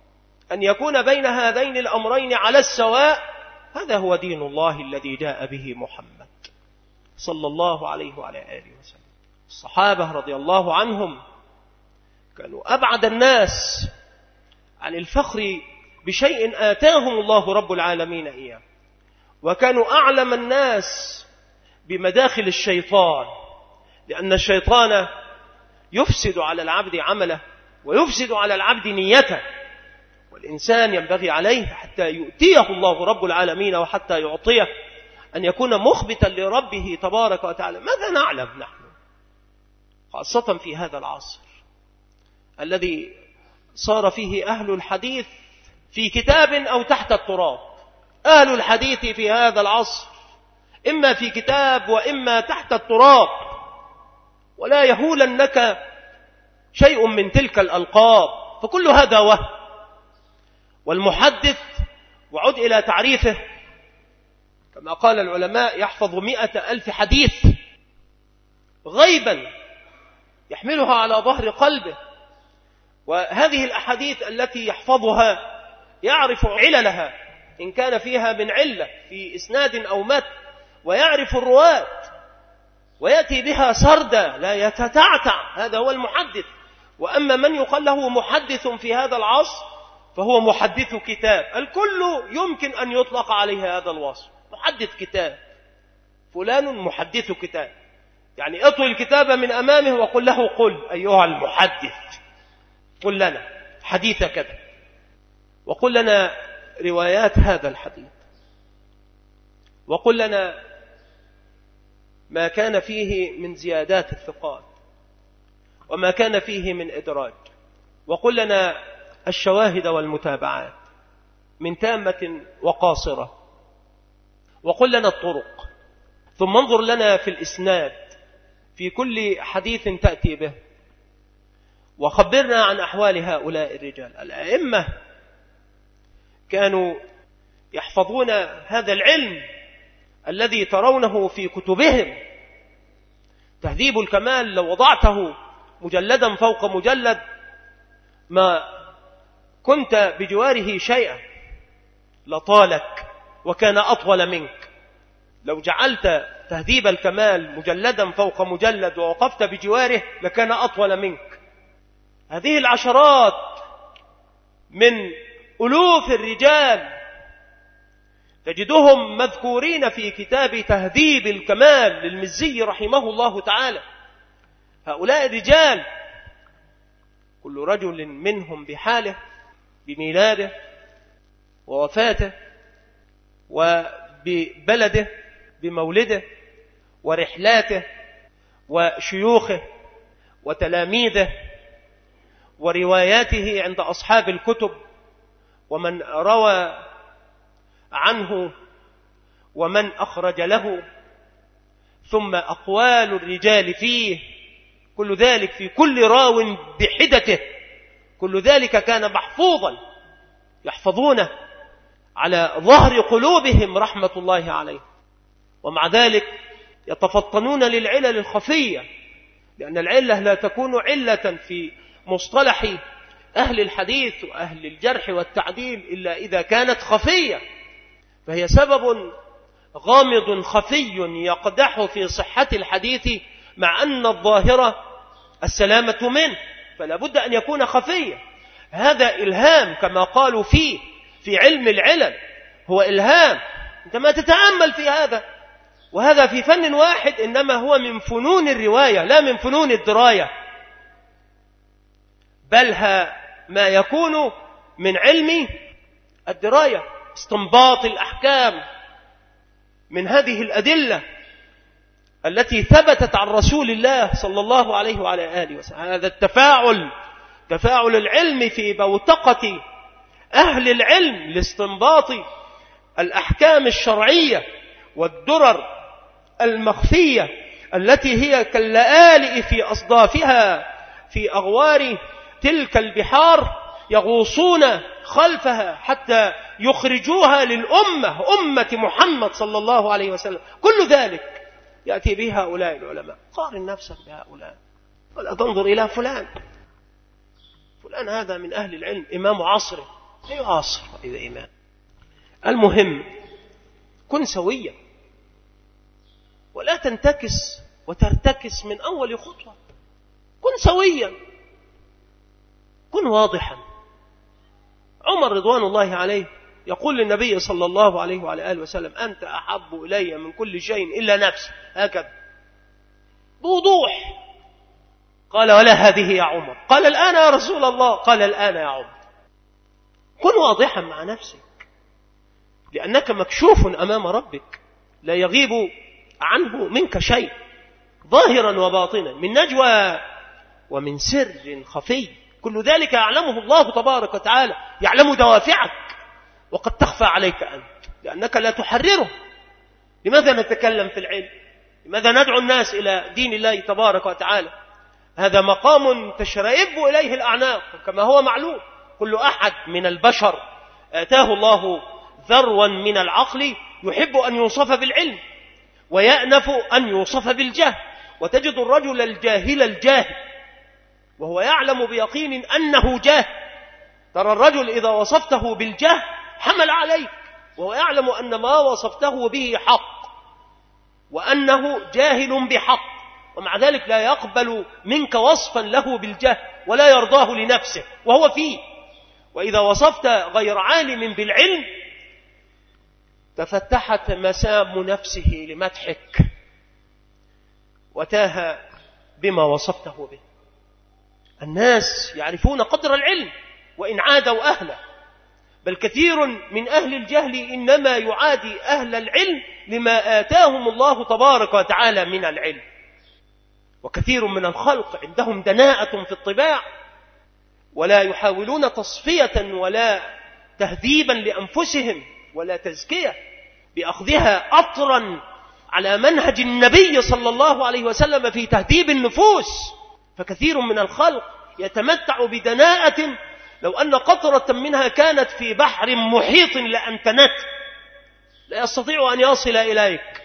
أن يكون بين هذين الأمرين على السواء، هذا هو دين الله الذي جاء به محمد صلى الله عليه وعلى آله وسلم. الصحابة رضي الله عنهم كانوا أبعد الناس عن الفخر بشيء آتاهم الله رب العالمين إياه، وكانوا أعلم الناس بمداخل الشيطان، لأن الشيطان يفسد على العبد عمله ويفسد على العبد نيته، والإنسان ينبغي عليه حتى يؤتيه الله رب العالمين وحتى يعطيه أن يكون مخبتا لربه تبارك وتعالى. ماذا نعلم نحن خاصة في هذا العصر الذي صار فيه أهل الحديث في كتاب أو تحت التراب؟ أهل الحديث في هذا العصر إما في كتاب وإما تحت التراب، ولا يهولنك شيء من تلك الألقاب، فكل هذا وهم. والمحدث، وعد إلى تعريفه، كما قال العلماء يحفظ مئة ألف حديث غيبا يحملها على ظهر قلبه، وهذه الأحاديث التي يحفظها يعرف عللها إن كان فيها من علة في إسناد أو متن، ويعرف الرواة ويأتي بها سردا لا يتتعتع، هذا هو المحدث. وأما من يقال له محدث في هذا العصر فهو محدث كتاب، الكل يمكن أن يطلق عليه هذا الوصف، محدث كتاب، فلان محدث كتاب، يعني اطوي الكتاب من أمامه وقل له قل أيها المحدث، قل لنا حديث كذا، وقل لنا روايات هذا الحديث، وقل لنا ما كان فيه من زيادات الثقات وما كان فيه من إدراج، وقل لنا الشواهد والمتابعات من تامة وقاصرة، وقل لنا الطرق، ثم انظر لنا في الإسناد في كل حديث تأتي به، وخبرنا عن أحوال هؤلاء الرجال. الأئمة كانوا يحفظون هذا العلم الذي ترونه في كتبهم. تهذيب الكمال لو وضعته مجلدا فوق مجلد ما كنت بجواره شيئا لطالك وكان أطول منك. لو جعلت تهذيب الكمال مجلدا فوق مجلد ووقفت بجواره لكان أطول منك. هذه العشرات من ألوف الرجال تجدهم مذكورين في كتاب تهذيب الكمال للمزي رحمه الله تعالى. هؤلاء الرجال كل رجل منهم بحاله، بميلاده ووفاته وببلده، بمولده ورحلاته وشيوخه وتلاميذه ورواياته عند أصحاب الكتب ومن روى عنه ومن أخرج له، ثم أقوال الرجال فيه، كل ذلك في كل راو بحدته، كل ذلك كان محفوظا يحفظونه على ظهر قلوبهم رحمة الله عليه. ومع ذلك يتفطنون للعلل الخفية، لأن العلة لا تكون علة في مصطلح أهل الحديث وأهل الجرح والتعديل إلا إذا كانت خفية، فهي سبب غامض خفي يقدح في صحة الحديث مع أن الظاهرة السلامة منه، فلا بد أن يكون خفيا. هذا إلهام كما قالوا فيه في علم العلل، هو إلهام، أنت ما تتأمل في هذا، وهذا في فن واحد إنما هو من فنون الرواية لا من فنون الدراية، بل ما يكون من علم الدراية، استنباط الأحكام من هذه الأدلة التي ثبتت عن رسول الله صلى الله عليه وعلى آله وسلم. هذا التفاعل، تفاعل العلم في بوتقة أهل العلم لاستنباط الأحكام الشرعية والدرر المخفية التي هي كاللآلئ في أصدافها في أغوار تلك البحار، يغوصون خلفها حتى يخرجوها للأمة، أمة محمد صلى الله عليه وسلم. كل ذلك يأتي به هؤلاء العلماء. قارن نفسك بهؤلاء ولا تنظر إلى فلان، فلان هذا من أهل العلم إمام عصره، يعاصر إذا إمام. المهم كن سويا ولا تنتكس وترتكس من أول خطوة. كن سويا، كن واضحا. عمر رضوان الله عليه يقول للنبي صلى الله عليه وعلى آله وسلم: أنت أحب إلي من كل شيء إلا نفسي، هكذا بوضوح. قال: ولا هذه يا عمر؟ قال: الآن يا رسول الله. قال: الآن يا عمر. كن واضحا مع نفسك، لأنك مكشوف أمام ربك، لا يغيب عنه منك شيء، ظاهرا وباطنا، من نجوى ومن سر خفي. كل ذلك يعلمه الله تبارك وتعالى، يعلم دوافعك، وقد تخفى عليك أنت لأنك لا تحرره. لماذا نتكلم في العلم؟ لماذا ندعو الناس إلى دين الله تبارك وتعالى؟ هذا مقام تشرئب إليه الأعناق كما هو معلوم. كل أحد من البشر آتاه الله ذروا من العقل يحب أن يوصف بالعلم، ويأنف أن يوصف بالجهل. وتجد الرجل الجاهل الجاهل وهو يعلم بيقين أنه جاهل. ترى الرجل إذا وصفته بالجهل حمل عليك، وهو يعلم أن ما وصفته به حق، وأنه جاهل بحق، ومع ذلك لا يقبل منك وصفا له بالجهل ولا يرضاه لنفسه وهو فيه. وإذا وصفت غير عالم بالعلم تفتحت مسام نفسه لمدحك وتاه بما وصفته به. الناس يعرفون قدر العلم وإن عادوا أهله، بل كثير من أهل الجهل إنما يعادي أهل العلم لما آتاهم الله تبارك وتعالى من العلم. وكثير من الخلق عندهم دناءة في الطباع، ولا يحاولون تصفية ولا تهذيبا لأنفسهم ولا تزكية بأخذها أطرا على منهج النبي صلى الله عليه وسلم في تهذيب النفوس. فكثير من الخلق يتمتع بدناءة لو أن قطرة منها كانت في بحر محيط لأمتنت، لا يستطيع أن يصل إليك،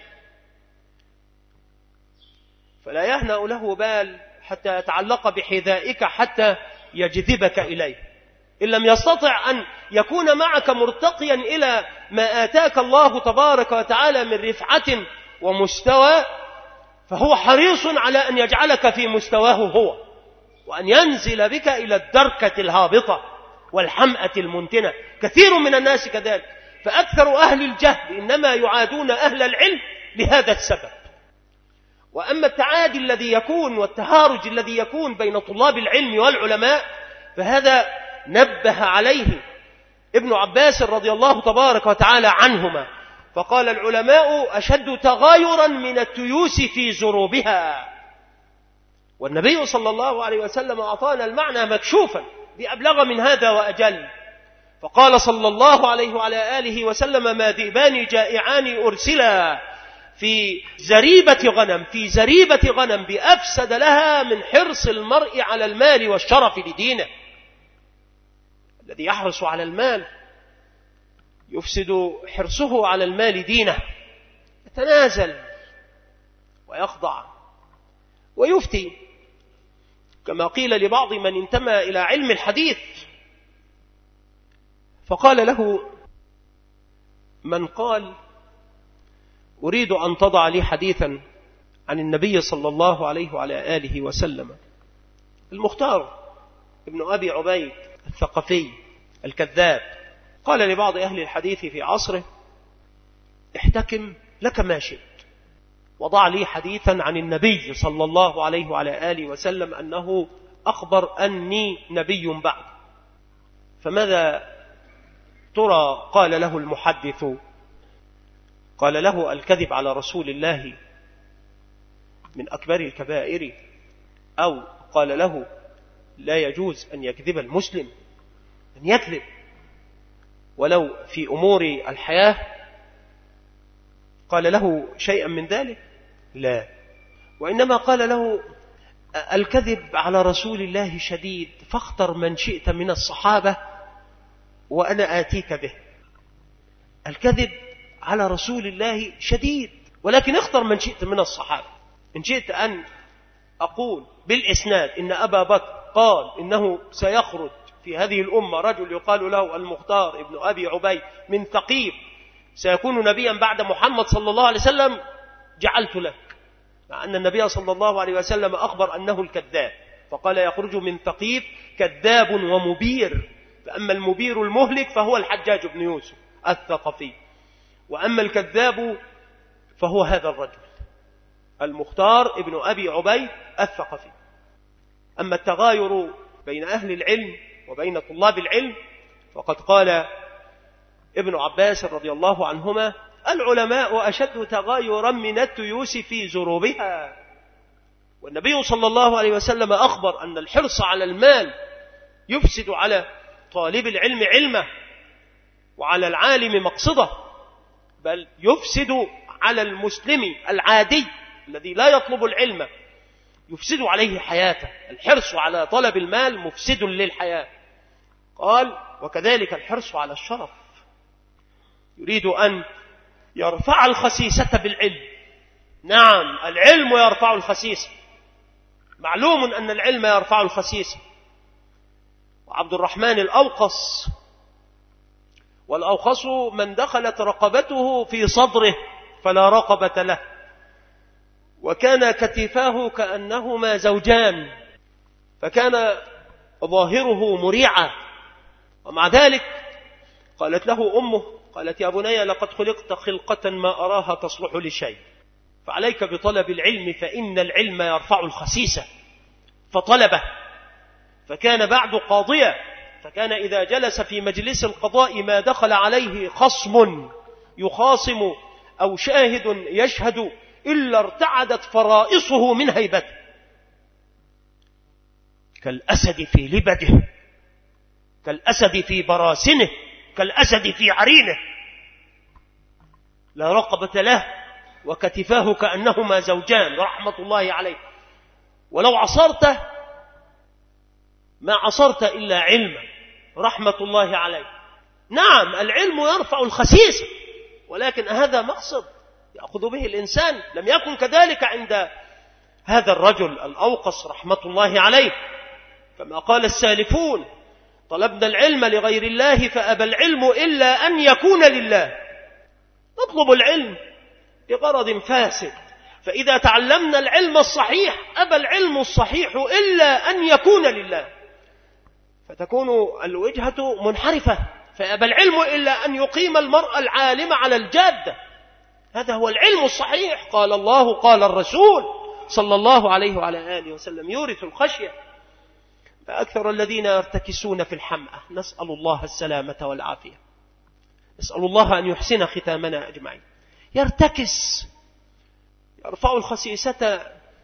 فلا يهنأ له بال حتى يتعلق بحذائك حتى يجذبك إليه. إن لم يستطع أن يكون معك مرتقيا إلى ما آتاك الله تبارك وتعالى من رفعة ومستوى، فهو حريص على أن يجعلك في مستواه هو، وأن ينزل بك إلى الدركة الهابطة والحمأة المنتنة. كثير من الناس كذلك. فأكثر أهل الجهل إنما يعادون أهل العلم لهذا السبب. وأما التعادي الذي يكون والتهارج الذي يكون بين طلاب العلم والعلماء فهذا نبه عليه ابن عباس رضي الله تبارك وتعالى عنهما، فقال: العلماء أشد تغايرا من التيوس في زروبها. والنبي صلى الله عليه وسلم أعطانا المعنى مكشوفا بأبلغ من هذا وأجل، فقال صلى الله عليه وعلى آله وسلم: ما ذئبان جائعان أرسلا في زريبة غنم في زريبة غنم بأفسد لها من حرص المرء على المال والشرف لدينه. الذي يحرص على المال يفسد حرصه على المال دينه، يتنازل ويخضع ويفتي، كما قيل لبعض من انتمى إلى علم الحديث، فقال له من قال: أريد أن تضع لي حديثا عن النبي صلى الله عليه وعلى آله وسلم. المختار ابن أبي عبيد الثقفي الكذاب قال لبعض أهل الحديث في عصره: احتكم لك ما شئت، وضع لي حديثا عن النبي صلى الله عليه وعلى آله وسلم أنه أخبر أني نبي بعد. فماذا ترى قال له المحدث؟ قال له: الكذب على رسول الله من أكبر الكبائر، أو قال له: لا يجوز أن يكذب المسلم، أن يكذب ولو في أمور الحياة. قال له شيئا من ذلك؟ لا، وإنما قال له: الكذب على رسول الله شديد، فاختر من شئت من الصحابة وأنا آتيك به. الكذب على رسول الله شديد، ولكن اختر من شئت من الصحابة. إن شئت أن أقول بالإسناد إن أبا بكر قال إنه سيخرج في هذه الأمة رجل يقال له المختار ابن أبي عبيد من ثقيف سيكون نبيا بعد محمد صلى الله عليه وسلم جعلت لك، مع أن النبي صلى الله عليه وسلم أخبر أنه الكذاب، فقال يخرج من ثقيف كذاب ومبير، فأما المبير المهلك فهو الحجاج بن يوسف الثقفي، وأما الكذاب فهو هذا الرجل المختار ابن أبي عبيد الثقفي. أما التغاير بين أهل العلم وبين طلاب العلم فقد قال ابن عباس رضي الله عنهما: العلماء أشد تغايرا من التيوس في زروبها. والنبي صلى الله عليه وسلم أخبر أن الحرص على المال يفسد على طالب العلم علمه وعلى العالم مقصده، بل يفسد على المسلم العادي الذي لا يطلب العلم، يفسد عليه حياته. الحرص على طلب المال مفسد للحياة. قال: وكذلك الحرص على الشرف، يريد أن يرفع الخسيسة بالعلم. نعم، العلم يرفع الخسيسة، معلوم أن العلم يرفع الخسيسة. وعبد الرحمن الأوقص، والأوقص من دخلت رقبته في صدره فلا رقبة له، وكان كتفاه كأنهما زوجان، فكان ظاهره مريعا، ومع ذلك قالت له أمه، قالت: يا بني لقد خلقت خلقة ما أراها تصلح لشيء، فعليك بطلب العلم فإن العلم يرفع الخسيسة. فطلبه، فكان بعد قاضيا، فكان إذا جلس في مجلس القضاء ما دخل عليه خصم يخاصم أو شاهد يشهد إلا ارتعدت فرائصه من هيبته، كالأسد في لبده، كالأسد في براسنه، كالأسد في عرينه، لا رقبة له، وكتفاه كأنهما زوجان، رحمة الله عليه. ولو عصرته ما عصرت إلا علما، رحمة الله عليه. نعم، العلم يرفع الخسيسة، ولكن هذا مقصد يأخذ به الإنسان. لم يكن كذلك عند هذا الرجل الأوقص رحمة الله عليه، كما قال السالفون: طلبنا العلم لغير الله فأبى العلم إلا أن يكون لله. نطلب العلم بغرض فاسد، فإذا تعلمنا العلم الصحيح أبى العلم الصحيح إلا أن يكون لله، فتكون الوجهة منحرفة، فأبى العلم إلا أن يقيم المرء العالم على الجادة. هذا هو العلم الصحيح، قال الله قال الرسول صلى الله عليه وعلى آله وسلم، يورث الخشية. فأكثر الذين يرتكسون في الحمأة، نسأل الله السلامة والعافية، نسأل الله أن يحسن ختامنا أجمعين. يرتكس، يرفع الخسيسة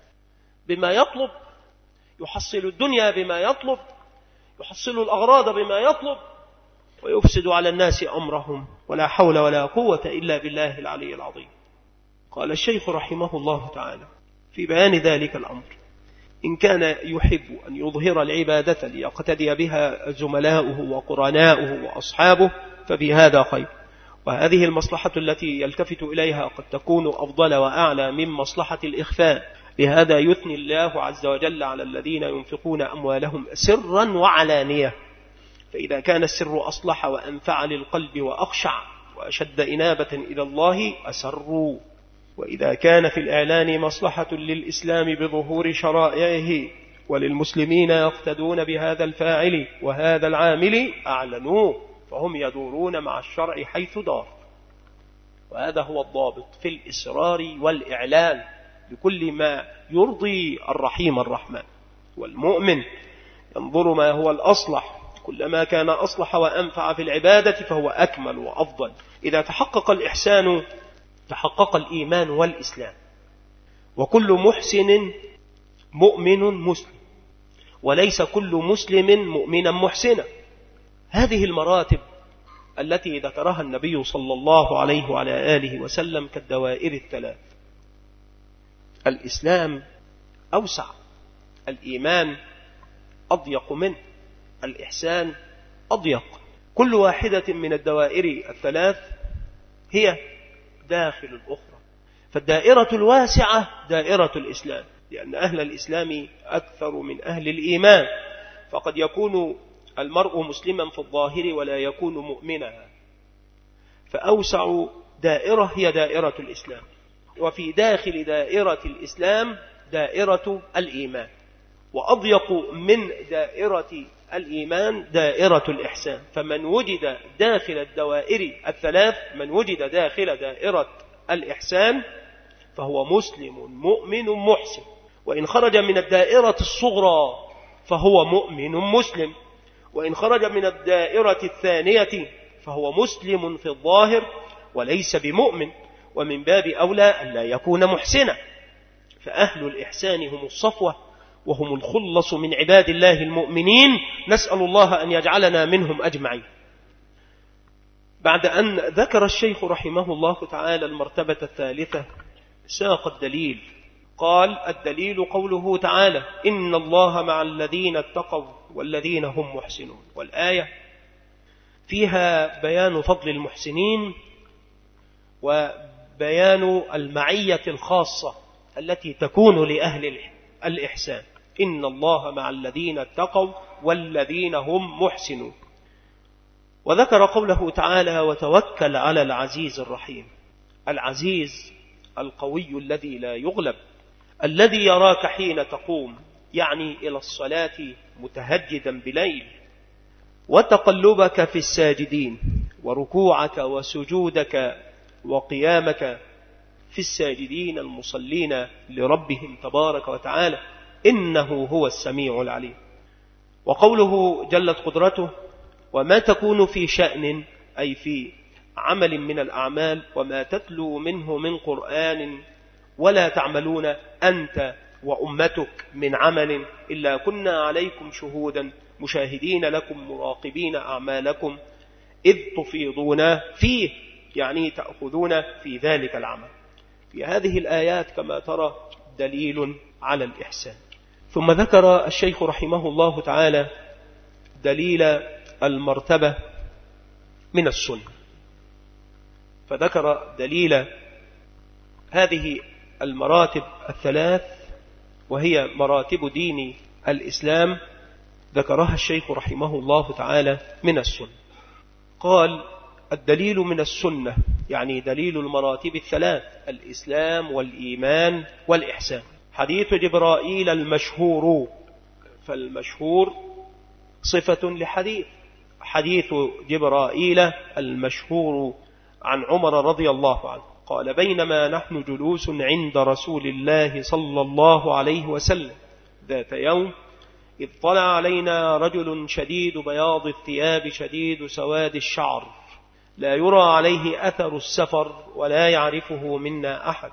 بما يطلب، يحصل الدنيا بما يطلب، يحصل الأغراض بما يطلب، ويفسد على الناس أمرهم، ولا حول ولا قوة إلا بالله العلي العظيم. قال الشيخ رحمه الله تعالى في بيان ذلك الأمر: إن كان يحب أن يظهر العبادة ليقتدي بها زملاؤه وقرناؤه وأصحابه ففي هذا خير، وهذه المصلحة التي يلتفت إليها قد تكون أفضل وأعلى من مصلحة الإخفاء. لهذا يثني الله عز وجل على الذين ينفقون أموالهم سرا وعلانية، فإذا كان السر أصلح وأنفع للقلب وأخشع وأشد إنابة إلى الله أسروا، وإذا كان في الإعلان مصلحة للإسلام بظهور شرائعه وللمسلمين يقتدون بهذا الفاعل وهذا العامل أعلنوه، فهم يدورون مع الشرع حيث دار. وهذا هو الضابط في الإسرار والإعلان لكل ما يرضي الرحيم الرحمن. والمؤمن ينظر ما هو الأصلح، كلما كان أصلح وأنفع في العبادة فهو أكمل وأفضل. إذا تحقق الإحسان تحقق الإيمان والإسلام. وكل محسن مؤمن مسلم، وليس كل مسلم مؤمنا محسنا. هذه المراتب التي ذكرها النبي صلى الله عليه وعلى آله وسلم كالدوائر الثلاث. الإسلام أوسع، الإيمان أضيق منه، الإحسان أضيق. كل واحدة من الدوائر الثلاث هي داخل الأخرى. فالدائرة الواسعة دائرة الإسلام، لأن أهل الإسلام أكثر من أهل الإيمان، فقد يكون المرء مسلما في الظاهر ولا يكون مؤمنا، فأوسع دائرة هي دائرة الإسلام، وفي داخل دائرة الإسلام دائرة الإيمان، وأضيق من دائرة الإيمان دائرة الإحسان. فمن وجد داخل الدوائر الثلاث، من وجد داخل دائرة الإحسان فهو مسلم مؤمن محسن، وإن خرج من الدائرة الصغرى فهو مؤمن مسلم، وإن خرج من الدائرة الثانية فهو مسلم في الظاهر وليس بمؤمن، ومن باب أولى أن لا يكون محسنا. فأهل الإحسان هم الصفوة وهم الخلص من عباد الله المؤمنين، نسأل الله أن يجعلنا منهم أجمعين. بعد أن ذكر الشيخ رحمه الله تعالى المرتبة الثالثة ساق الدليل، قال: الدليل قوله تعالى: إن الله مع الذين اتقوا والذين هم محسنون. والآية فيها بيان فضل المحسنين وبيان المعية الخاصة التي تكون لأهل الإحسان. إن الله مع الذين اتقوا والذين هم محسنون. وذكر قوله تعالى: وتوكل على العزيز الرحيم. العزيز القوي الذي لا يغلب، الذي يراك حين تقوم، يعني إلى الصلاة متهجدا بليل، وتقلبك في الساجدين، وركوعك وسجودك وقيامك في الساجدين المصلين لربهم تبارك وتعالى، إنه هو السميع العليم. وقوله جلت قدرته: وما تكون في شأن، أي في عمل من الأعمال، وما تتلو منه من قرآن ولا تعملون أنت وأمتك من عمل إلا كنا عليكم شهودا مشاهدين لكم مراقبين أعمالكم إذ تفيضون فيه، يعني تأخذون في ذلك العمل. في هذه الآيات كما ترى دليل على الإحسان. ثم ذكر الشيخ رحمه الله تعالى دليل المرتبة من السنة، فذكر دليل هذه المراتب الثلاث وهي مراتب دين الإسلام، ذكرها الشيخ رحمه الله تعالى من السنة. قال: الدليل من السنة يعني دليل المراتب الثلاث: الإسلام والإيمان والإحسان. حديث جبرائيل المشهور، فالمشهور صفة لحديث. حديث جبرائيل المشهور عن عمر رضي الله عنه قال: بينما نحن جلوس عند رسول الله صلى الله عليه وسلم ذات يوم إذ طلع علينا رجل شديد بياض الثياب شديد سواد الشعر لا يرى عليه أثر السفر ولا يعرفه منا أحد،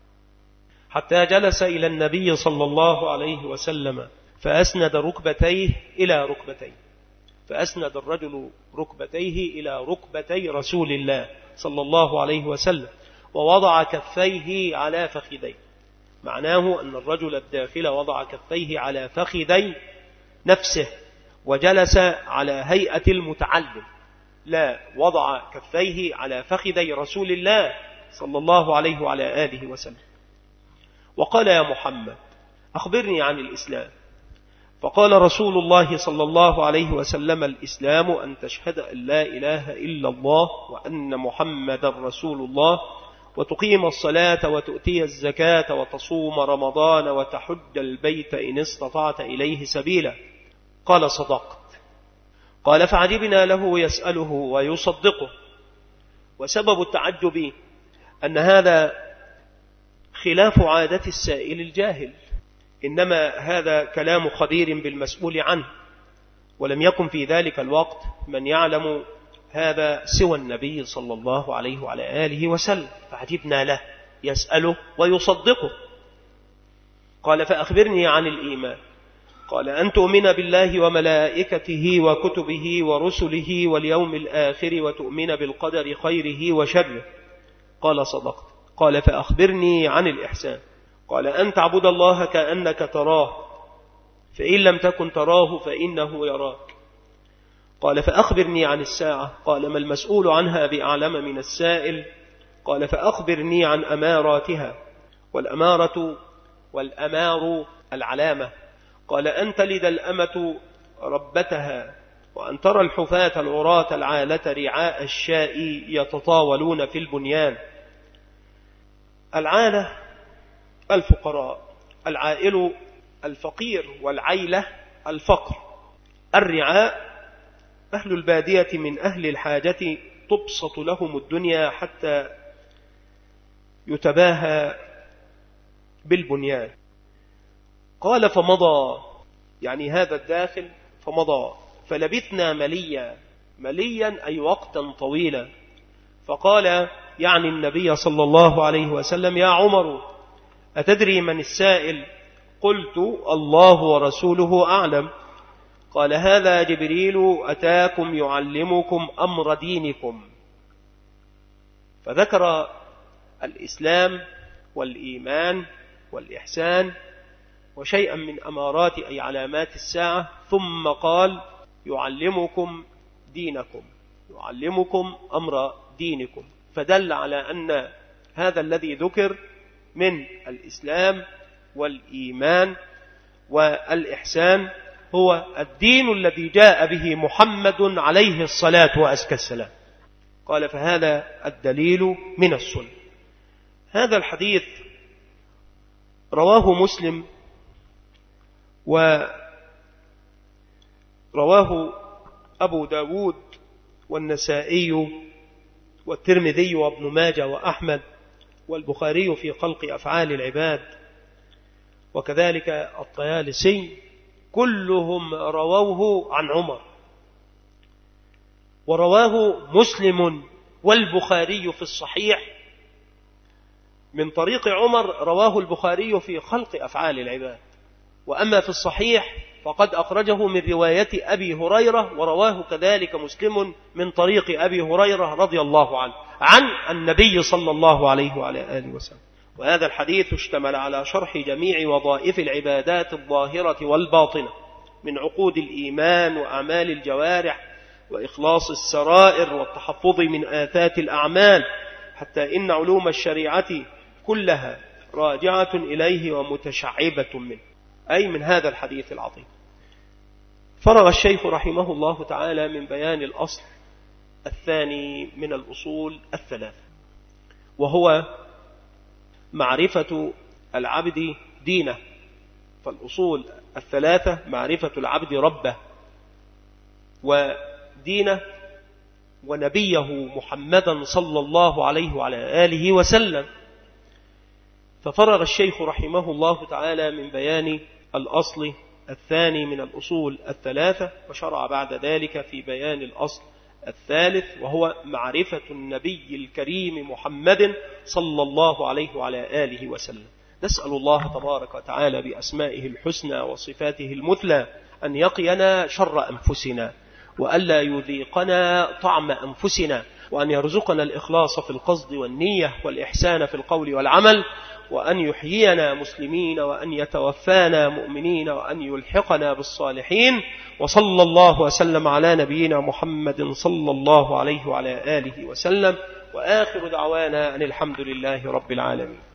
حتى جلس إلى النبي صلى الله عليه وسلم فأسند ركبتيه إلى ركبتيه، فأسند الرجل ركبتيه إلى ركبتي رسول الله صلى الله عليه وسلم ووضع كفيه على فخذيه. معناه أن الرجل الداخل وضع كفيه على فخذي نفسه وجلس على هيئة المتعلم، لا وضع كفيه على فخذي رسول الله صلى الله عليه وعلى آله وسلم. وقال: يا محمد أخبرني عن الإسلام. فقال رسول الله صلى الله عليه وسلم: الإسلام أن تشهد أن لا إله إلا الله وأن محمد رسول الله، وتقيم الصلاة وتؤتي الزكاة وتصوم رمضان وتحج البيت إن استطعت إليه سبيلا. قال: صدقت. قال: فعجبنا له يسأله ويصدقه. وسبب التعجب أن هذا خلاف عادة السائل الجاهل، إنما هذا كلام خبير بالمسؤول عنه، ولم يكن في ذلك الوقت من يعلم هذا سوى النبي صلى الله عليه وعلى آله وسلم، فعجبنا له يسأله ويصدقه. قال: فأخبرني عن الإيمان. قال: أن تؤمن بالله وملائكته وكتبه ورسله واليوم الآخر وتؤمن بالقدر خيره وشره. قال: صدقت. قال: فأخبرني عن الإحسان. قال: أن تعبد الله كأنك تراه، فإن لم تكن تراه فإنه يراك. قال: فأخبرني عن الساعة. قال: ما المسؤول عنها بأعلم من السائل. قال: فأخبرني عن أماراتها. والأمارة والأمار العلامة. قال: أن تلد الأمة ربتها وأن ترى الحفاة العراة العالة رعاء الشاء يتطاولون في البنيان. العالة الفقراء، العائل الفقير، والعيلة الفقر. الرعاء أهل البادية من أهل الحاجة تبسط لهم الدنيا حتى يتباهى بالبنيان. قال فمضى، يعني هذا الداخل فمضى، فلبثنا مليا، مليا أي وقتا طويلا. فقال يعني النبي صلى الله عليه وسلم: يا عمر أتدري من السائل؟ قلت: الله ورسوله أعلم. قال: هذا جبريل أتاكم يعلمكم أمر دينكم. فذكر الإسلام والإيمان والإحسان وشيئا من أمارات أي علامات الساعة، ثم قال: يعلمكم دينكم، يعلمكم أمر دينكم. فدل على أن هذا الذي ذكر من الإسلام والإيمان والإحسان هو الدين الذي جاء به محمد عليه الصلاة وأزكى السلام. قال: فهذا الدليل من السنة. هذا الحديث رواه مسلم، ورواه أبو داود والنسائي والترمذي وابن ماجه وأحمد والبخاري في خلق أفعال العباد، وكذلك الطيالسي، كلهم رووه عن عمر. ورواه مسلم والبخاري في الصحيح من طريق عمر، رواه البخاري في خلق أفعال العباد. وأما في الصحيح فقد أخرجه من رواية أبي هريرة، ورواه كذلك مسلم من طريق أبي هريرة رضي الله عنه عن النبي صلى الله عليه وعلى آله وسلم. وهذا الحديث اشتمل على شرح جميع وظائف العبادات الظاهرة والباطنة من عقود الإيمان وأعمال الجوارح وإخلاص السرائر والتحفظ من آفات الأعمال، حتى إن علوم الشريعة كلها راجعة إليه ومتشعبة منه، أي من هذا الحديث العظيم. فرغ الشيخ رحمه الله تعالى من بيان الأصل الثاني من الأصول الثلاثة، وهو معرفة العبد دينه. فالأصول الثلاثة: معرفة العبد ربه ودينه ونبيه محمدا صلى الله عليه وعلى آله وسلم. ففرغ الشيخ رحمه الله تعالى من بيان الأصل الثاني من الأصول الثلاثة، وشرع بعد ذلك في بيان الأصل الثالث، وهو معرفة النبي الكريم محمد صلى الله عليه وعلى آله وسلم. نسأل الله تبارك وتعالى بأسمائه الحسنى وصفاته المثلى أن يقينا شر أنفسنا، وألا يذيقنا طعم أنفسنا، وأن يرزقنا الإخلاص في القصد والنية والإحسان في القول والعمل، وأن يحيينا مسلمين، وأن يتوفانا مؤمنين، وأن يلحقنا بالصالحين. وصلى الله وسلم على نبينا محمد صلى الله عليه وعلى آله وسلم، وآخر دعوانا أن الحمد لله رب العالمين.